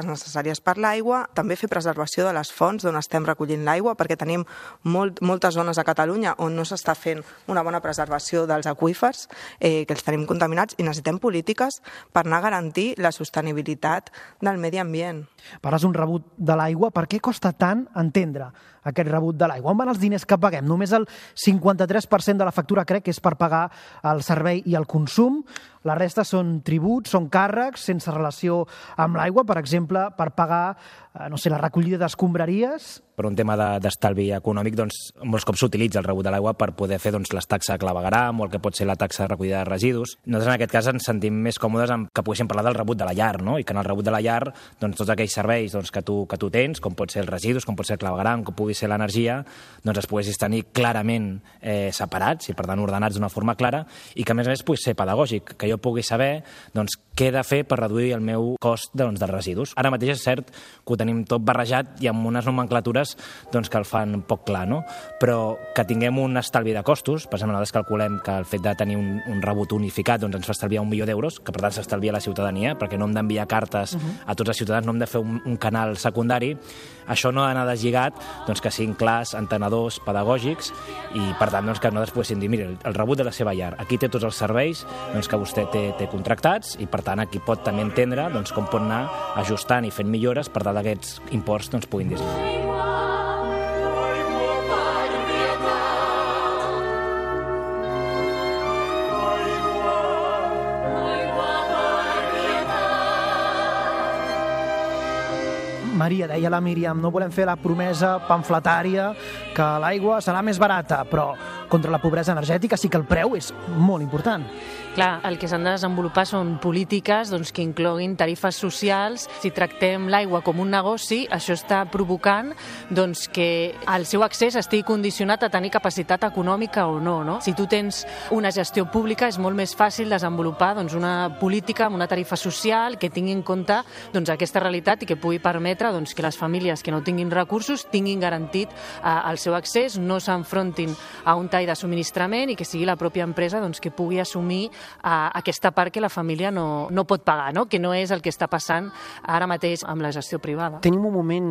les necessàries per l'aigua, també fer preservació de les fonts d'on estem recollint l'aigua, perquè tenim molt, moltes zones a Catalunya on no s'està fent una bona preservació dels aqüífers, eh, que els tenim contaminats, i necessitem polítiques per anar a garantir la sostenibilitat del medi ambient. Parles d'un rebut de l'aigua. Per què costa tant entendre aquest rebut de l'aigua? On van els diners que paguem? Només el cinquanta-tres per cent de la factura crec que és per pagar el servei i el consum. La resta són tributs, són càrrecs sense relació amb l'aigua, per exemple, per pagar no sé, la recollida d'escombraries. Per un tema d'estalvi econòmic, doncs, molts cops s'utilitza el rebut de l'aigua per poder fer doncs, les taxes de clavegueram o el que pot ser la taxa de recollida de residus. Nosaltres en aquest cas ens sentim més còmodes amb que poguéssim parlar del rebut de la llar, no? I que en el rebut de la llar doncs, tots aquells serveis doncs, que, tu, que tu tens, com pot ser els residus, com pot ser el clavegueram, com pugui ser l'energia, doncs es poguessis tenir clarament eh, separats i per tant ordenats d'una forma clara i que a més a més pugui ser pedagògic, que jo pugui saber doncs, què he de fer per reduir el meu cost doncs, dels residus. Ara mateix és cert que ho tenim tot barrejat i amb unes nomenclatures doncs, que el fan poc clar, no? Però que tinguem un estalvi de costos, per exemple, nosaltres calculem que el fet de tenir un, un rebut unificat doncs, ens fa estalviar un milió d'euros, que per tant s'estalvia a la ciutadania, perquè no hem d'enviar cartes uh-huh. a tots els ciutadans, no hem de fer un, un canal secundari. Això no ha d'anar deslligat doncs, que siguin clars, entenedors, pedagògics i per tant doncs, que nosaltres poguéssim dir, mira, el rebut de la seva llar, aquí té tots els serveis doncs, que vostè té, té contractats i per tant aquí pot també entendre doncs, com pot anar ajustant i fent millores per tal que aquests imports doncs, puguin disminuir. Maria, deia la Míriam, no volem fer la promesa pamfletària que l'aigua serà més barata, però contra la pobresa energètica sí que el preu és molt important. Clar, el que s'han de desenvolupar són polítiques doncs, que incloguin tarifes socials. Si tractem l'aigua com un negoci, això està provocant doncs, que el seu accés estigui condicionat a tenir capacitat econòmica o no, no? Si tu tens una gestió pública, és molt més fàcil desenvolupar doncs, una política amb una tarifa social que tingui en compte doncs, aquesta realitat i que pugui permetre doncs, que les famílies que no tinguin recursos tinguin garantit eh, el seu accés, no s'enfrontin a un tall de subministrament i que sigui la pròpia empresa doncs, que pugui assumir a aquesta part que la família no, no pot pagar, no? Que no és el que està passant ara mateix amb la gestió privada. Tenim un moment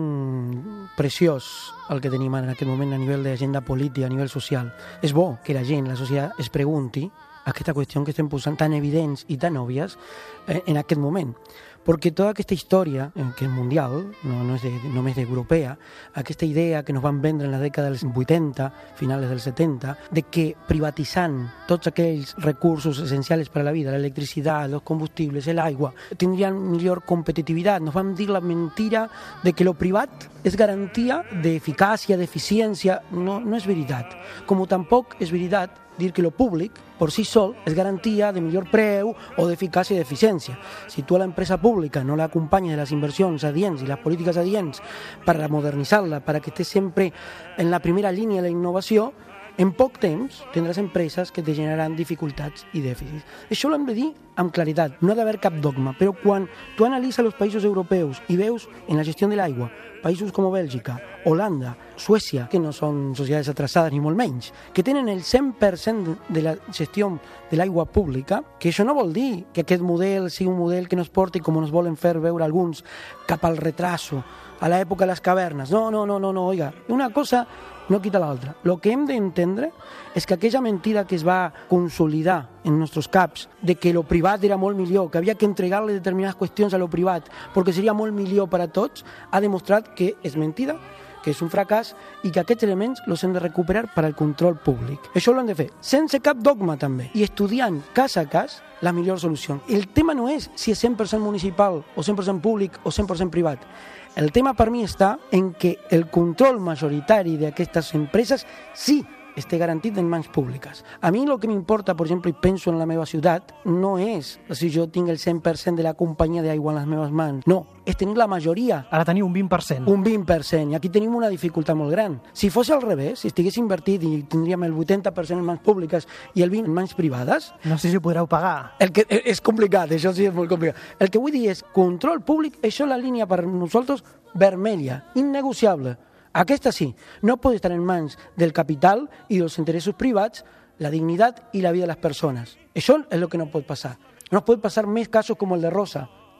preciós el que tenim en aquest moment a nivell d'agenda política, a nivell social. És bo que la gent, la societat, es pregunti aquesta qüestió que estem posant tan evidents i tan òbvies en aquest moment. Perquè tota aquesta història, que és mundial, no, no és de, només europea, aquesta idea que nos van vendre en la dècada dels vuitanta, finals dels setenta, de que privatitzant tots aquells recursos essencials per a la vida, l'electricitat, els combustibles, l'aigua, tindrien millor competitivitat. Nos van dir la mentira de que lo privat és garantia d'eficàcia, d'eficiència. No, no és veritat. Com tampoc és veritat dir que lo públic, por sí sol, és garantia de millor preu o d'eficàcia i d'eficiència. Si tu a l'empresa pública no l'acompanyes de les inversions adients i les polítiques adients per a modernitzar-la, per a que esté sempre en la primera línia de la innovació, en poc temps tindràs empreses que te generaran dificultats i dèficits. Això ho hem de dir amb claritat, no ha d'haver cap dogma, però quan tu analitzes els països europeus i veus en la gestió de l'aigua països com Bèlgica, Holanda, Suècia, que no són societats atrasades ni molt menys, que tenen el cent per cent de la gestió de l'aigua pública, que això no vol dir que aquest model sigui un model que nos porti, com ens volen fer veure alguns, cap al retraso, a l'època de les cavernes. No, no, no, no, no, oiga, una cosa no quita l'altra. El que hem d'entendre és que aquella mentida que es va consolidar en nostres caps de que lo privat era molt millor, que havia que entregar-li determinades qüestions a lo privat perquè seria molt millor per a tots, ha demostrat que és mentida, que és un fracàs i que aquests elements els hem de recuperar per al control públic. Això ho hem de fer sense cap dogma també i estudiant cas a cas la millor solució. El tema no és si és cent per cent municipal o cent per cent públic o cent per cent privat. El tema per mi està en que el control majoritari d'aquestes empreses sí esté garantit en mans públiques. A mi el que m'importa, per exemple, i penso en la meva ciutat, no és si jo tinc el cent per cent de la companyia d'aigua en les meves mans. No, és tenir la majoria. Ara teniu un vint per cent. Un vint per cent. I aquí tenim una dificultat molt gran. Si fos al revés, si estigués invertit i tindríem el vuitanta per cent en mans públiques i el vint per cent en mans privades... No sé si ho podreu pagar. El que, és complicat, això sí és molt complicat. El que vull dir és control públic, això és la línia per nosaltres vermella, innegociable. Aquesta sí, no pot estar en mans del capital i dels interessos privats la dignitat i la vida de les persones. Això és el que no pot passar. No pot passar més casos com el de Rosa,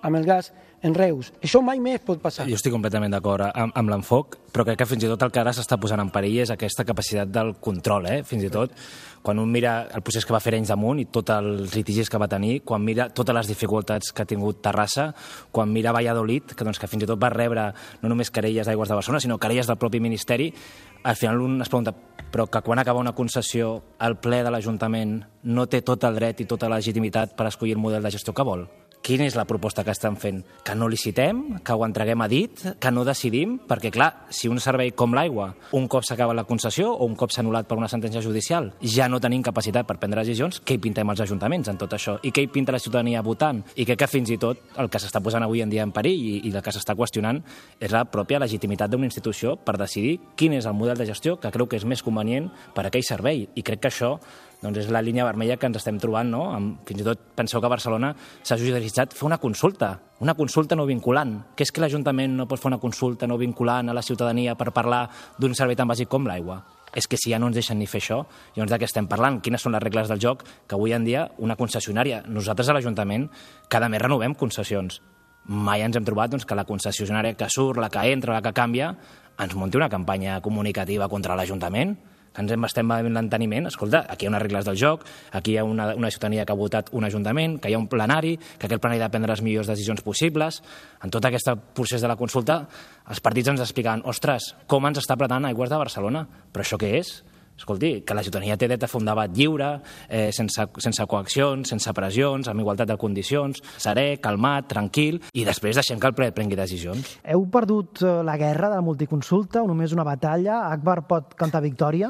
amb el gas en Reus. Això mai més pot passar. Jo estic completament d'acord amb, amb l'enfoc, però crec que fins i tot el que ara s'està posant en perill és aquesta capacitat del control, eh? Fins i tot quan un mira el procés que va fer Arenys de Munt i tots els litigis que va tenir, quan mira totes les dificultats que ha tingut Terrassa, quan mira Valladolid, que, doncs, que fins i tot va rebre no només querelles d'Aigües de Barcelona, sinó querelles del propi Ministeri, al final un es pregunta, però que quan acaba una concessió el ple de l'Ajuntament no té tot el dret i tota la legitimitat per escollir el model de gestió que vol? Quina és la proposta que estan fent? Que no licitem? Que ho entreguem a dit? Que no decidim? Perquè, clar, si un servei com l'aigua, un cop s'acaba la concessió o un cop s'ha anul·lat per una sentència judicial, ja no tenim capacitat per prendre decisions, què hi pintem els ajuntaments en tot això? I què hi pinta la ciutadania votant? I crec que fins i tot el que s'està posant avui en dia en perill i, i el que s'està qüestionant és la pròpia legitimitat d'una institució per decidir quin és el model de gestió que creu que és més convenient per a aquell servei. I crec que això doncs és la línia vermella que ens estem trobant, no? Amb, fins i tot penseu que a Barcelona s'ha judicialitzat fer una consulta, una consulta no vinculant. Que és que l'Ajuntament no pot fer una consulta no vinculant a la ciutadania per parlar d'un servei tan bàsic com l'aigua? És que si ja no ens deixen ni fer això, llavors de què estem parlant? Quines són les regles del joc que avui en dia una concessionària, nosaltres a l'Ajuntament, cada mes renovem concessions. Mai ens hem trobat doncs, que la concessionària que surt, la que entra, la que canvia, ens munti una campanya comunicativa contra l'Ajuntament, que ens estem veient l'enteniment. Escolta, aquí hi ha unes regles del joc, aquí hi ha una, una ciutadania que ha votat un ajuntament, que hi ha un plenari, que aquest plenari ha de prendre les millors decisions possibles. En tot aquest procés de la consulta, els partits ens explicaven, ostres, com ens està apretant Aigües de Barcelona? Però això què és? Escolti, que la ciutadania té dret a fer un debat lliure, eh, sense, sense coaccions, sense pressions, amb igualtat de condicions, serè, calmat, tranquil, i després deixem que el ple prengui decisions. Heu perdut la guerra de la multiconsulta o només una batalla? Akbar pot cantar victòria?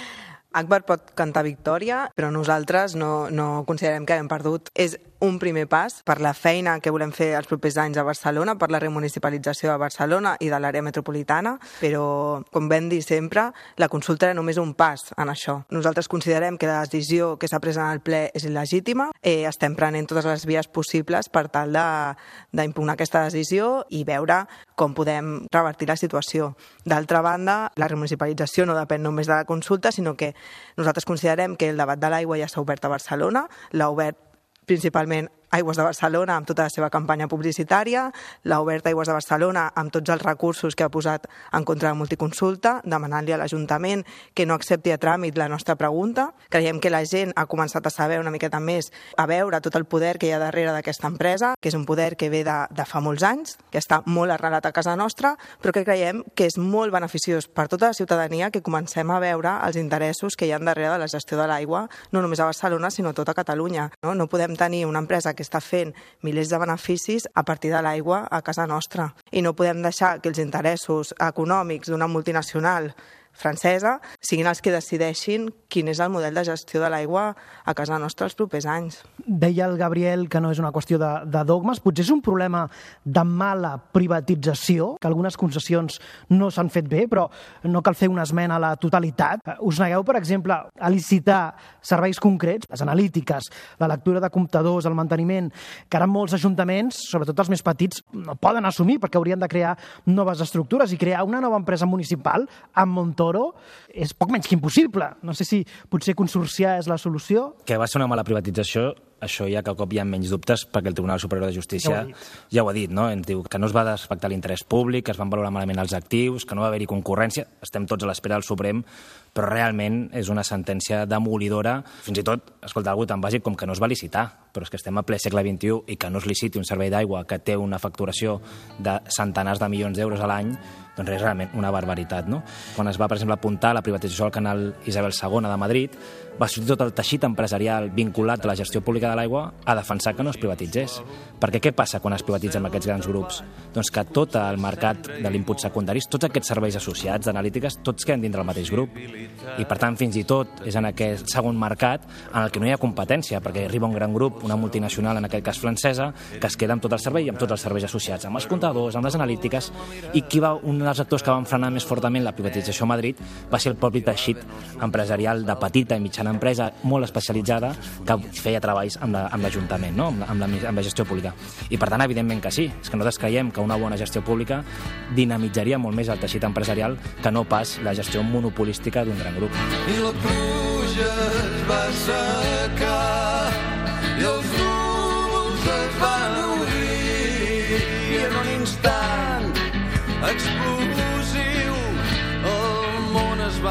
Akbar pot cantar victòria, però nosaltres no, no considerem que hem perdut. És un primer pas per la feina que volem fer els propers anys a Barcelona, per la remunicipalització de Barcelona i de l'àrea metropolitana, però, com vam dir sempre, la consulta era només un pas en això. Nosaltres considerem que la decisió que s'ha pres en el ple és il·legítima, eh, estem prenent totes les vies possibles per tal d'impugnar aquesta decisió i veure com podem revertir la situació. D'altra banda, la remunicipalització no depèn només de la consulta, sinó que nosaltres considerem que el debat de l'aigua ja s'ha obert a Barcelona, l'ha obert principalment Aigües de Barcelona amb tota la seva campanya publicitària, l'ha obert Aigües de Barcelona amb tots els recursos que ha posat en contra de la multiconsulta, demanant-li a l'Ajuntament que no accepti a tràmit la nostra pregunta. Creiem que la gent ha començat a saber una miqueta més, a veure tot el poder que hi ha darrere d'aquesta empresa, que és un poder que ve de, de fa molts anys, que està molt arrelat a casa nostra, però que creiem que és molt beneficiós per tota la ciutadania que comencem a veure els interessos que hi ha darrere de la gestió de l'aigua, no només a Barcelona, sinó a tota Catalunya. No, no podem tenir una empresa que està fent milers de beneficis a partir de l'aigua a casa nostra. I no podem deixar que els interessos econòmics d'una multinacional francesa siguin els que decideixin quin és el model de gestió de l'aigua a casa nostra els propers anys. Deia el Gabriel que no és una qüestió de, de dogmes, potser és un problema de mala privatització, que algunes concessions no s'han fet bé, però no cal fer una esmena a la totalitat. Us negueu, per exemple, a licitar serveis concrets, les analítiques, la lectura de comptadors, el manteniment, que ara molts ajuntaments, sobretot els més petits, no poden assumir perquè haurien de crear noves estructures i crear una nova empresa municipal amb Montoro és poc menys que impossible. No sé si potser consorciar és la solució. Que va ser una mala privatització, això ja que al cop hi ha menys dubtes perquè el Tribunal Superior de Justícia ja ho, ja ho ha dit, no? Ens diu que no es va respectar l'interès públic, que es van valorar malament els actius, que no va haver-hi concurrència, estem tots a l'espera del Suprem, però realment és una sentència demolidora, fins i tot, escolta, algú tan bàsic com que no es va licitar, però és que estem a ple segle vint-i-u i que no es liciti un servei d'aigua que té una facturació de centenars de milions d'euros a l'any, doncs és realment una barbaritat, no? Quan es va, per exemple, apuntar la privatització del canal Isabel segona de Madrid, va sortir tot el teixit empresarial vinculat a la gestió pública de l'aigua a defensar que no es privatitzés. Perquè què passa quan es privatitzen aquests grans grups? Doncs que tot el mercat de l'input secundaris, tots aquests serveis associats d'analítiques, tots queden dintre del mateix grup. I, per tant, fins i tot és en aquest segon mercat en el que no hi ha competència, perquè arriba un gran grup, una multinacional, en aquest cas francesa, que es queda amb tot el servei i amb tots els serveis associats, amb els comptadors, amb les analítiques, i qui va, un dels actors que van frenar més fortament la privatització a Madrid va ser el propi teixit empresarial de petita i mitjana empresa molt especialitzada que feia treballs amb l'Ajuntament, no? amb, la, amb la gestió pública. I, per tant, evidentment que sí. És que nosaltres creiem que una bona gestió pública dinamitzaria molt més el teixit empresarial que no pas la gestió monopolística d'un gran grup. I la pluja es va secar i els núvols es van obrir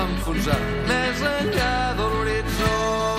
va enfonsar més enllà de l'horitzó.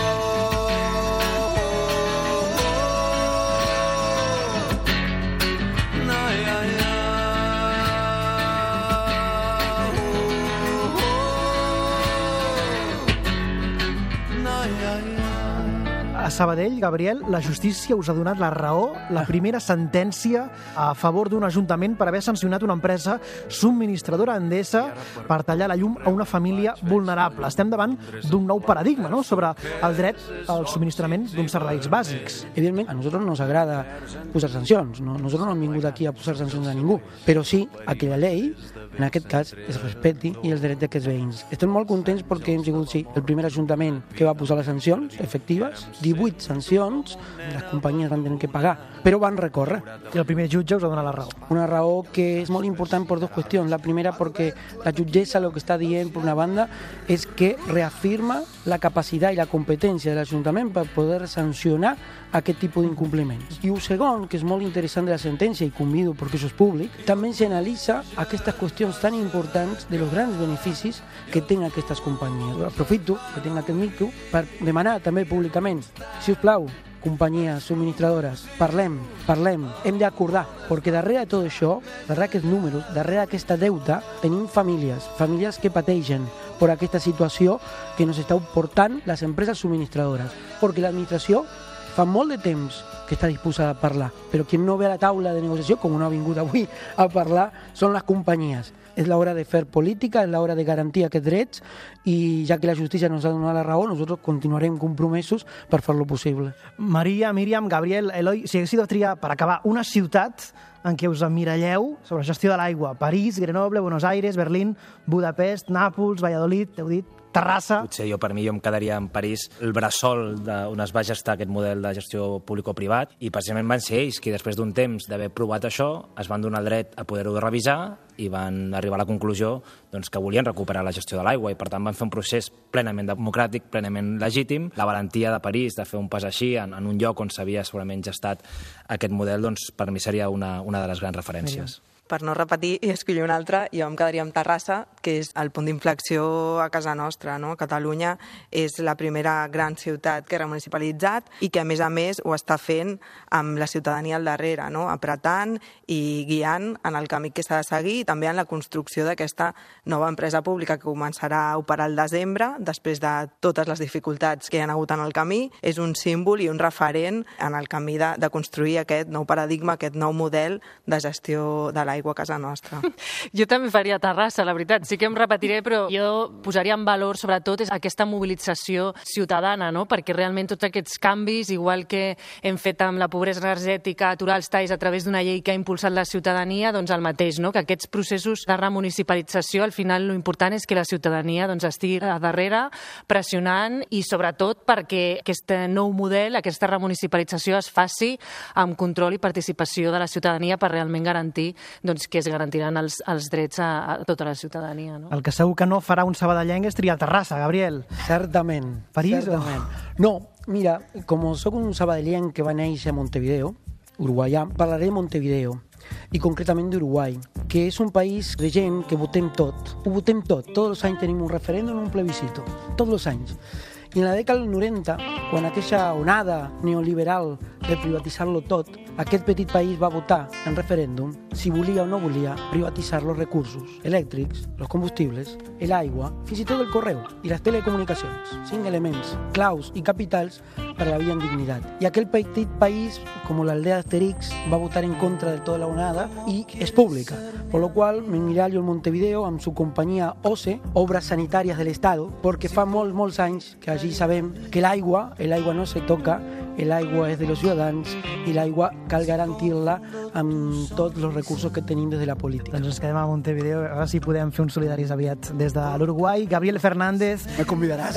A Sabadell, Gabriel, la justícia us ha donat la raó, la primera sentència a favor d'un ajuntament per haver sancionat una empresa subministradora Endesa per tallar la llum a una família vulnerable. Estem davant d'un nou paradigma, ¿no?, sobre el dret al subministrament d'uns serveis bàsics. Evidentment, a nosaltres nos agrada posar sancions. No? Nosaltres no hem vingut aquí a posar sancions a ningú, però sí a que la llei, en aquest cas, es respecti i els drets d'aquests veïns. Estem molt contents perquè hem sigut, sí, el primer ajuntament que va posar les sancions efectives, divuit sancions, les companyies van tenir que pagar, però van recórrer. I el primer jutge us ha donat la raó. Una raó que és molt important per dues qüestions. La primera perquè la jutgessa el que està dient, per una banda, és que reafirma la capacitat i la competència de l'Ajuntament per poder sancionar aquest tipus d'incompliments. I el segon, que és molt interessant de la sentència, i convido perquè això és públic, també s'analitza aquestes qüestions tan importants de los grans beneficis que tenen aquestes companyies. Aprofito que tinc aquest micro per demanar també públicament, si us plau, companyies subministradores, parlem, parlem, hem d'acordar, perquè darrere de tot això, darrere d'aquests números, darrere d'aquesta deuta, tenim famílies, famílies que pateixen per aquesta situació que ens està portant les empreses subministradores, perquè l'administració fa molt de temps que està disposada a parlar, però qui no ve a la taula de negociació, com no ha vingut avui a parlar, són les companyies. És l'hora de fer política, és l'hora de garantir aquests drets i ja que la justícia ens ha donat la raó, nosaltres continuarem compromesos per fer-lo possible. Maria, Míriam, Gabriel, Eloi, si haguéssiu de triar per acabar una ciutat en què us emmiralleu sobre la gestió de l'aigua, París, Grenoble, Buenos Aires, Berlín, Budapest, Nàpols, Valladolid, heu dit, Terrassa... Potser jo, per mi, jo em quedaria en París, el bressol on es va gestar aquest model de gestió público-privat, i precisament van ser ells qui, després d'un temps d'haver provat això, es van donar el dret a poder-ho revisar i van arribar a la conclusió doncs, que volien recuperar la gestió de l'aigua i, per tant, van fer un procés plenament democràtic, plenament legítim. La valentia de París de fer un pas així en, en un lloc on s'havia segurament gestat aquest model, doncs, per mi seria una, una de les grans referències. Mira. Per no repetir i escollir una altra, jo em quedaria amb Terrassa, que és el punt d'inflexió a casa nostra, no? Catalunya és la primera gran ciutat que ha remunicipalitzat i que, a més a més, ho està fent amb la ciutadania al darrere, no? Apretant i guiant en el camí que s'ha de seguir i també en la construcció d'aquesta nova empresa pública que començarà a operar al desembre, després de totes les dificultats que hi ha hagut en el camí. És un símbol i un referent en el camí de, de construir aquest nou paradigma, aquest nou model de gestió de l'aigua a casa nostra. Jo també faria Terrassa, la veritat. Sí que em repetiré, però jo posaria en valor, sobretot, és aquesta mobilització ciutadana, no? Perquè realment tots aquests canvis, igual que hem fet amb la pobresa energètica, aturar els talls a través d'una llei que ha impulsat la ciutadania, doncs el mateix, no? Que aquests processos de remunicipalització, al final, l'important és que la ciutadania doncs, estigui a darrere, pressionant, i sobretot perquè aquest nou model, aquesta remunicipalització es faci amb control i participació de la ciutadania per realment garantir doncs, que es garantiran els, els drets a, a tota la ciutadania. No? El que segur que no farà un sabadellenc és triar Terrassa, Gabriel. Certament. París certament. O... No, mira, com soc un sabadellenc que va néixer a Montevideo, uruguaià, parlaré de Montevideo i concretament d'Uruguai, que és un país de gent que votem tot. Ho votem tot. Tots els anys tenim un referèndum o un plebiscito. Tots els anys. I en la dècada del noranta, quan aquella onada neoliberal de privatitzar-lo tot, aquest petit país va votar en referèndum si volia o no volia privatitzar els recursos elèctrics, els combustibles, l'aigua, fins i tot el correu i les telecomunicacions. Cinc elements claus i capitals per a la vida en dignitat. I aquell petit país, com l'aldea d'Asterix, va votar en contra de tota la onada i és pública. Por lo cual, me mirallo en Montevideo amb su companyia O C E, Obras Sanitarias del Estado, perquè fa molts, molts anys que allí sabem que l'aigua, l'aigua no se toca, l'aigua és de los ciutadans i l'aigua cal garantir-la amb tots els recursos que tenim des de la política. Doncs ens quedem a Montevideo, a veure si podem fer un solidaris aviat des de l'Uruguai. Gabriel Fernández... Me convidaràs.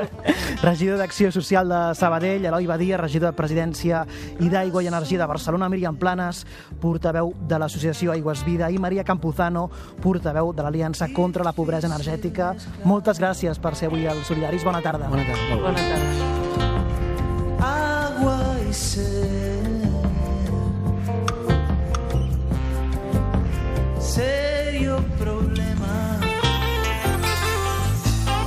Regidor d'Acció Social de Sabadell, Eloi Badia, regidor de Presidència i d'Aigua i Energia de Barcelona, Míriam Planes, portaveu de l'Associació Aigües Vida, i Maria Campuzano, portaveu de l'Aliança contra la Pobresa Energètica. Moltes gràcies per ser avui als solidaris. Bona tarda. Bona tarda. Bona tarda. Agua y sed, serio problema.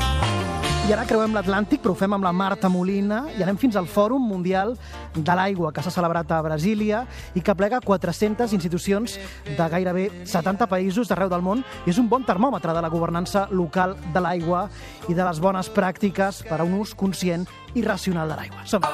I ara creuem l'Atlàntic, però ho fem amb la Marta Molina i anem fins al Fòrum Mundial de l'Aigua, que s'ha celebrat a Brasília i que plega quatre-centes institucions de gairebé setanta països d'arreu del món i és un bon termòmetre de la governança local de l'aigua i de les bones pràctiques per a un ús conscient i racional de l'aigua. Som-hi!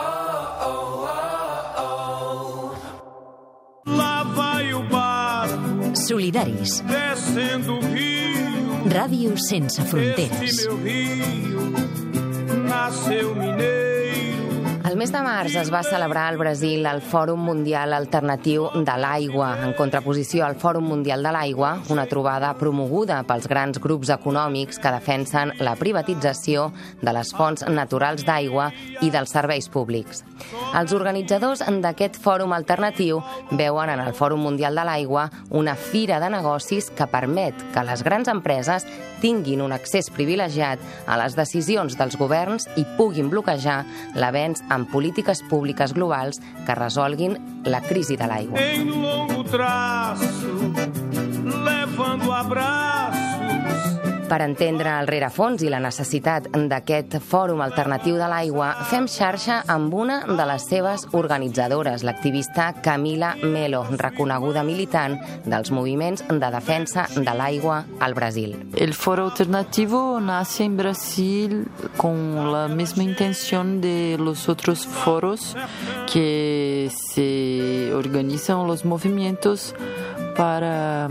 Lá vai o barco Solidaris. descendo o rio. Ràdio sense fronteres. Esse meu rio nasceu mineiro. El mes de març es va celebrar al Brasil el Fòrum Mundial Alternatiu de l'Aigua, en contraposició al Fòrum Mundial de l'Aigua, una trobada promoguda pels grans grups econòmics que defensen la privatització de les fonts naturals d'aigua i dels serveis públics. Els organitzadors d'aquest fòrum alternatiu veuen en el Fòrum Mundial de l'Aigua una fira de negocis que permet que les grans empreses tinguin un accés privilegiat a les decisions dels governs i puguin bloquejar l'avenç en polítiques públiques globals que resolguin la crisi de l'aigua. Em longo traço, levando abraços. Per entendre el rerefons i la necessitat d'aquest fòrum alternatiu de l'aigua, fem xarxa amb una de les seves organitzadores, l'activista Camila Melo, reconeguda militant dels moviments de defensa de l'aigua al Brasil. El foro alternativo nace en Brasil con la misma intención de los otros foros que se organizan los movimientos para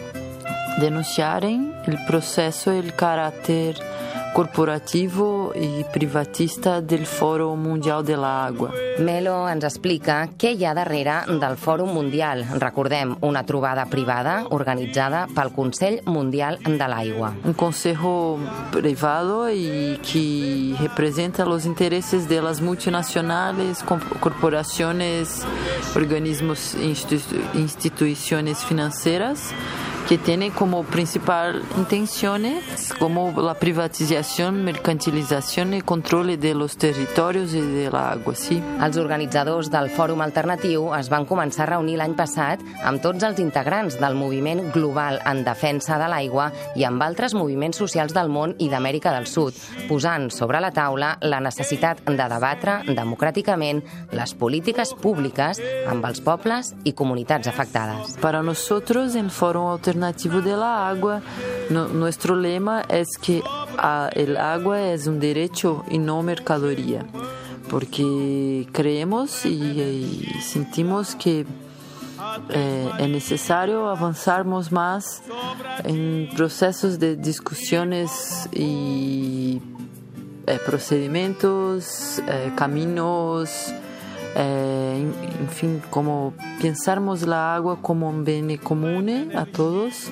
denunciarem el proceso y el carácter corporativo y privatista del Foro Mundial de la Agua. Melo ens explica què hi ha darrere del Fòrum Mundial. Recordem, una trobada privada organitzada pel Consell Mundial de l'Aigua. Un consejo privado y que representa los intereses de las multinacionales, corporaciones, organismos e instituciones financieras que tiene como principal intenciones como la privatización, mercantilización y control de los territorios y de la agua, sí. Els organitzadors del Fòrum Alternatiu es van començar a reunir l'any passat amb tots els integrants del moviment global en defensa de l'aigua i amb altres moviments socials del món i d'Amèrica del Sud, posant sobre la taula la necessitat de debatre democràticament les polítiques públiques amb els pobles i comunitats afectades. Para nosotros, el Foro Alternativo de la Agua, no, nuestro lema es que a, el agua es un derecho y no mercadería, porque creemos y, y sentimos que eh, es necesario avanzarmos más en procesos de discusiones y eh, procedimientos, eh, caminos, Eh, en fin, como pensarmos la agua como un bien común a todos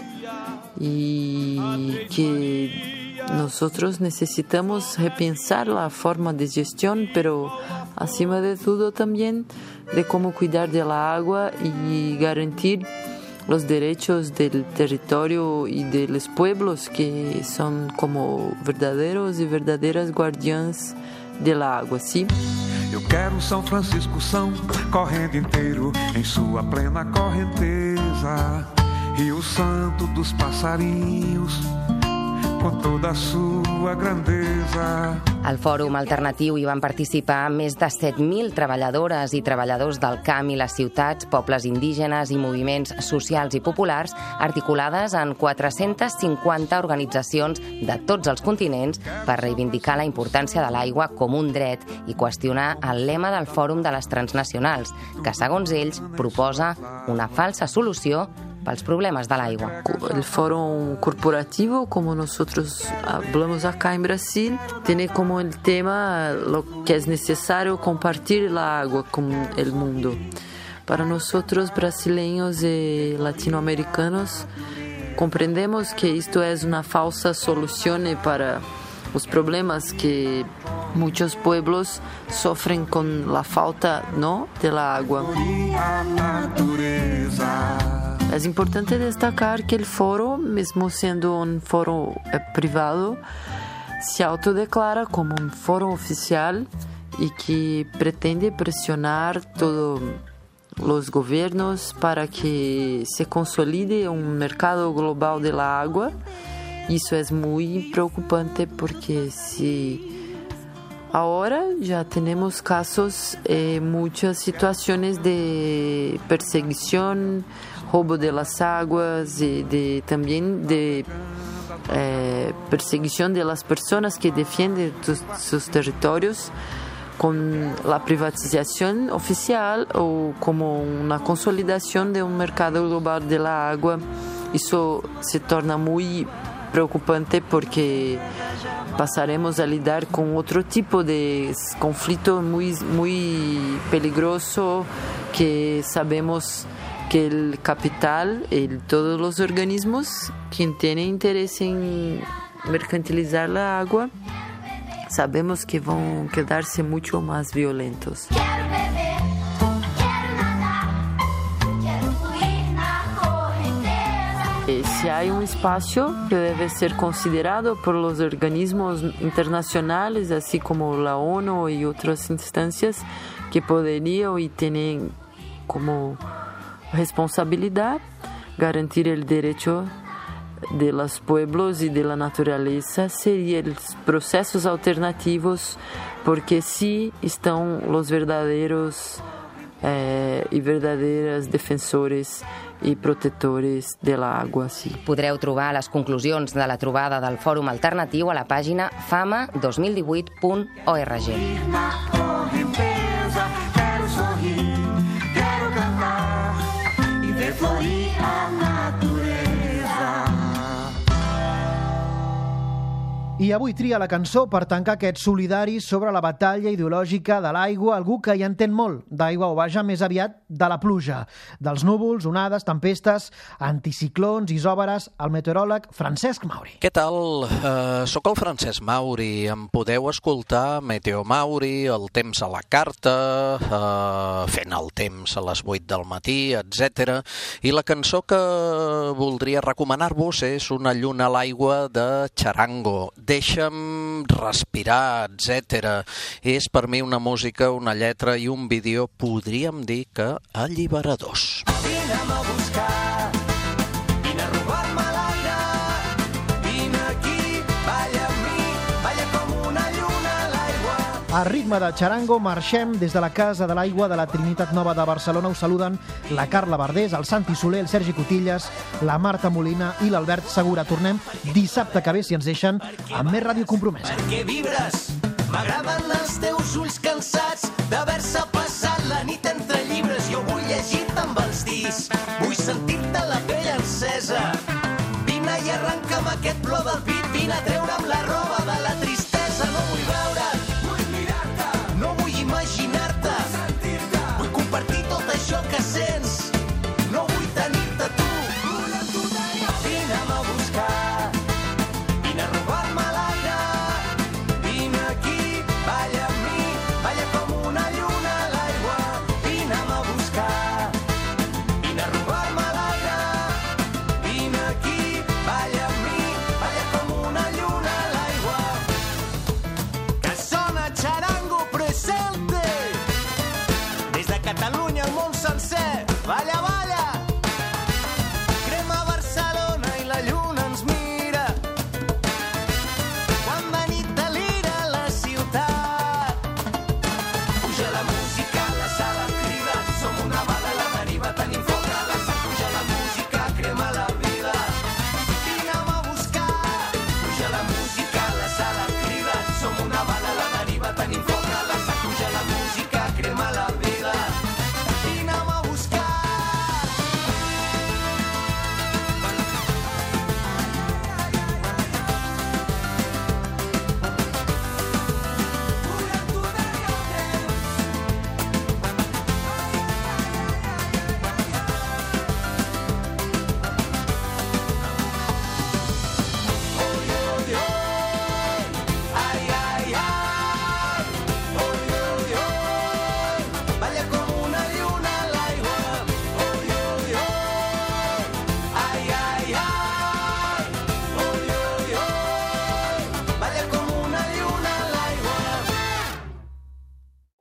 y que nosotros necesitamos repensar la forma de gestión, pero acima de todo también de cómo cuidar de la agua y garantir los derechos del territorio y de los pueblos que son como verdaderos y verdaderas guardianes de la agua, ¿sí? Eu quero São Francisco, São, correndo inteiro em sua plena correnteza, Rio Santo dos passarinhos, com toda a sua grandeza. Al Fòrum Alternatiu hi van participar més de set mil treballadores i treballadors del camp i les ciutats, pobles indígenes i moviments socials i populars, articulades en quatre-centes cinquanta organitzacions de tots els continents per reivindicar la importància de l'aigua com un dret i qüestionar el lema del Fòrum de les Transnacionals, que, segons ells, proposa una falsa solució pels problemas del agua. El foro corporativo, como nosotros hablamos acá en Brasil, tiene como el tema lo que es necesario compartir la agua con el mundo. Para nosotros brasileños y latinoamericanos, comprendemos que esto es una falsa solución para los problemas que muchos pueblos sufren con la falta, ¿no?, de la agua. Es importante destacar que el foro, mesmo siendo un foro eh, privado, se autodeclara como un foro oficial y que pretende presionar todos los gobiernos para que se consolide un mercado global de la agua. Eso es muy preocupante porque si Ahora ya tenemos casos, eh, muchas situaciones de perseguición, robo de las aguas, y de, también de eh, perseguición de las personas que defienden tus, sus territorios, con la privatización oficial o como una consolidación de un mercado global de la agua. Eso se torna muy preocupante porque pasaremos a lidar con otro tipo de conflicto muy, muy peligroso, que sabemos que el capital, el, todos los organismos que tienen interés en mercantilizar la agua, sabemos que van a quedarse mucho más violentos. Si hay un espacio que debe ser considerado por los organismos internacionales, así como la ONU y otras instancias, que podrían y tienen como responsabilidad garantir el derecho de los pueblos y de la naturaleza, serían los procesos alternativos, porque sí están los verdaderos eh, y verdaderas defensores i protectores de l'aigua, sí. Podreu trobar les conclusions de la trobada del Fòrum Alternatiu a la pàgina fama dos mil divuit punt org. Quero sorrir, quero cantar e ver florir a natureza. I avui tria la cançó per tancar aquests solidaris sobre la batalla ideològica de l'aigua, algú que hi entén molt d'aigua, o vaja, més aviat de la pluja, dels núvols, onades, tempestes, anticiclons, isòbares, el meteoròleg Francesc Mauri. Què tal? Uh, soc el Francesc Mauri. Em podeu escoltar Meteo Mauri, el temps a la carta, uh, fent el temps a les vuit del matí, etcètera. I la cançó que voldria recomanar-vos és Una lluna a l'aigua de Charango. Deixa'm respirar, etcètera. És per mi una música, una lletra i un vídeo, podríem dir que alliberadors. Vine'm a buscar, vine a robar-me l'aire, vine aquí, balla amb mi, balla com una lluna a l'aigua. A ritme de Charango marxem des de la Casa de l'Aigua de la Trinitat Nova de Barcelona. Us saluden la Carla Verdés, el Santi Soler, el Sergi Cotillas, la Marta Molina i l'Albert Segura. Tornem dissabte que ve, si ens deixen, amb més Ràdio Compromesa. Perquè vibres, m'agraden els teus ulls cansats d'haver-se passat la nit entre llibres. Jo vull llegir-te amb els dits, vull sentir-te la pell encesa. Vine i arrenca'm aquest plor del pit, vine a treure'm la roba de la tristesa.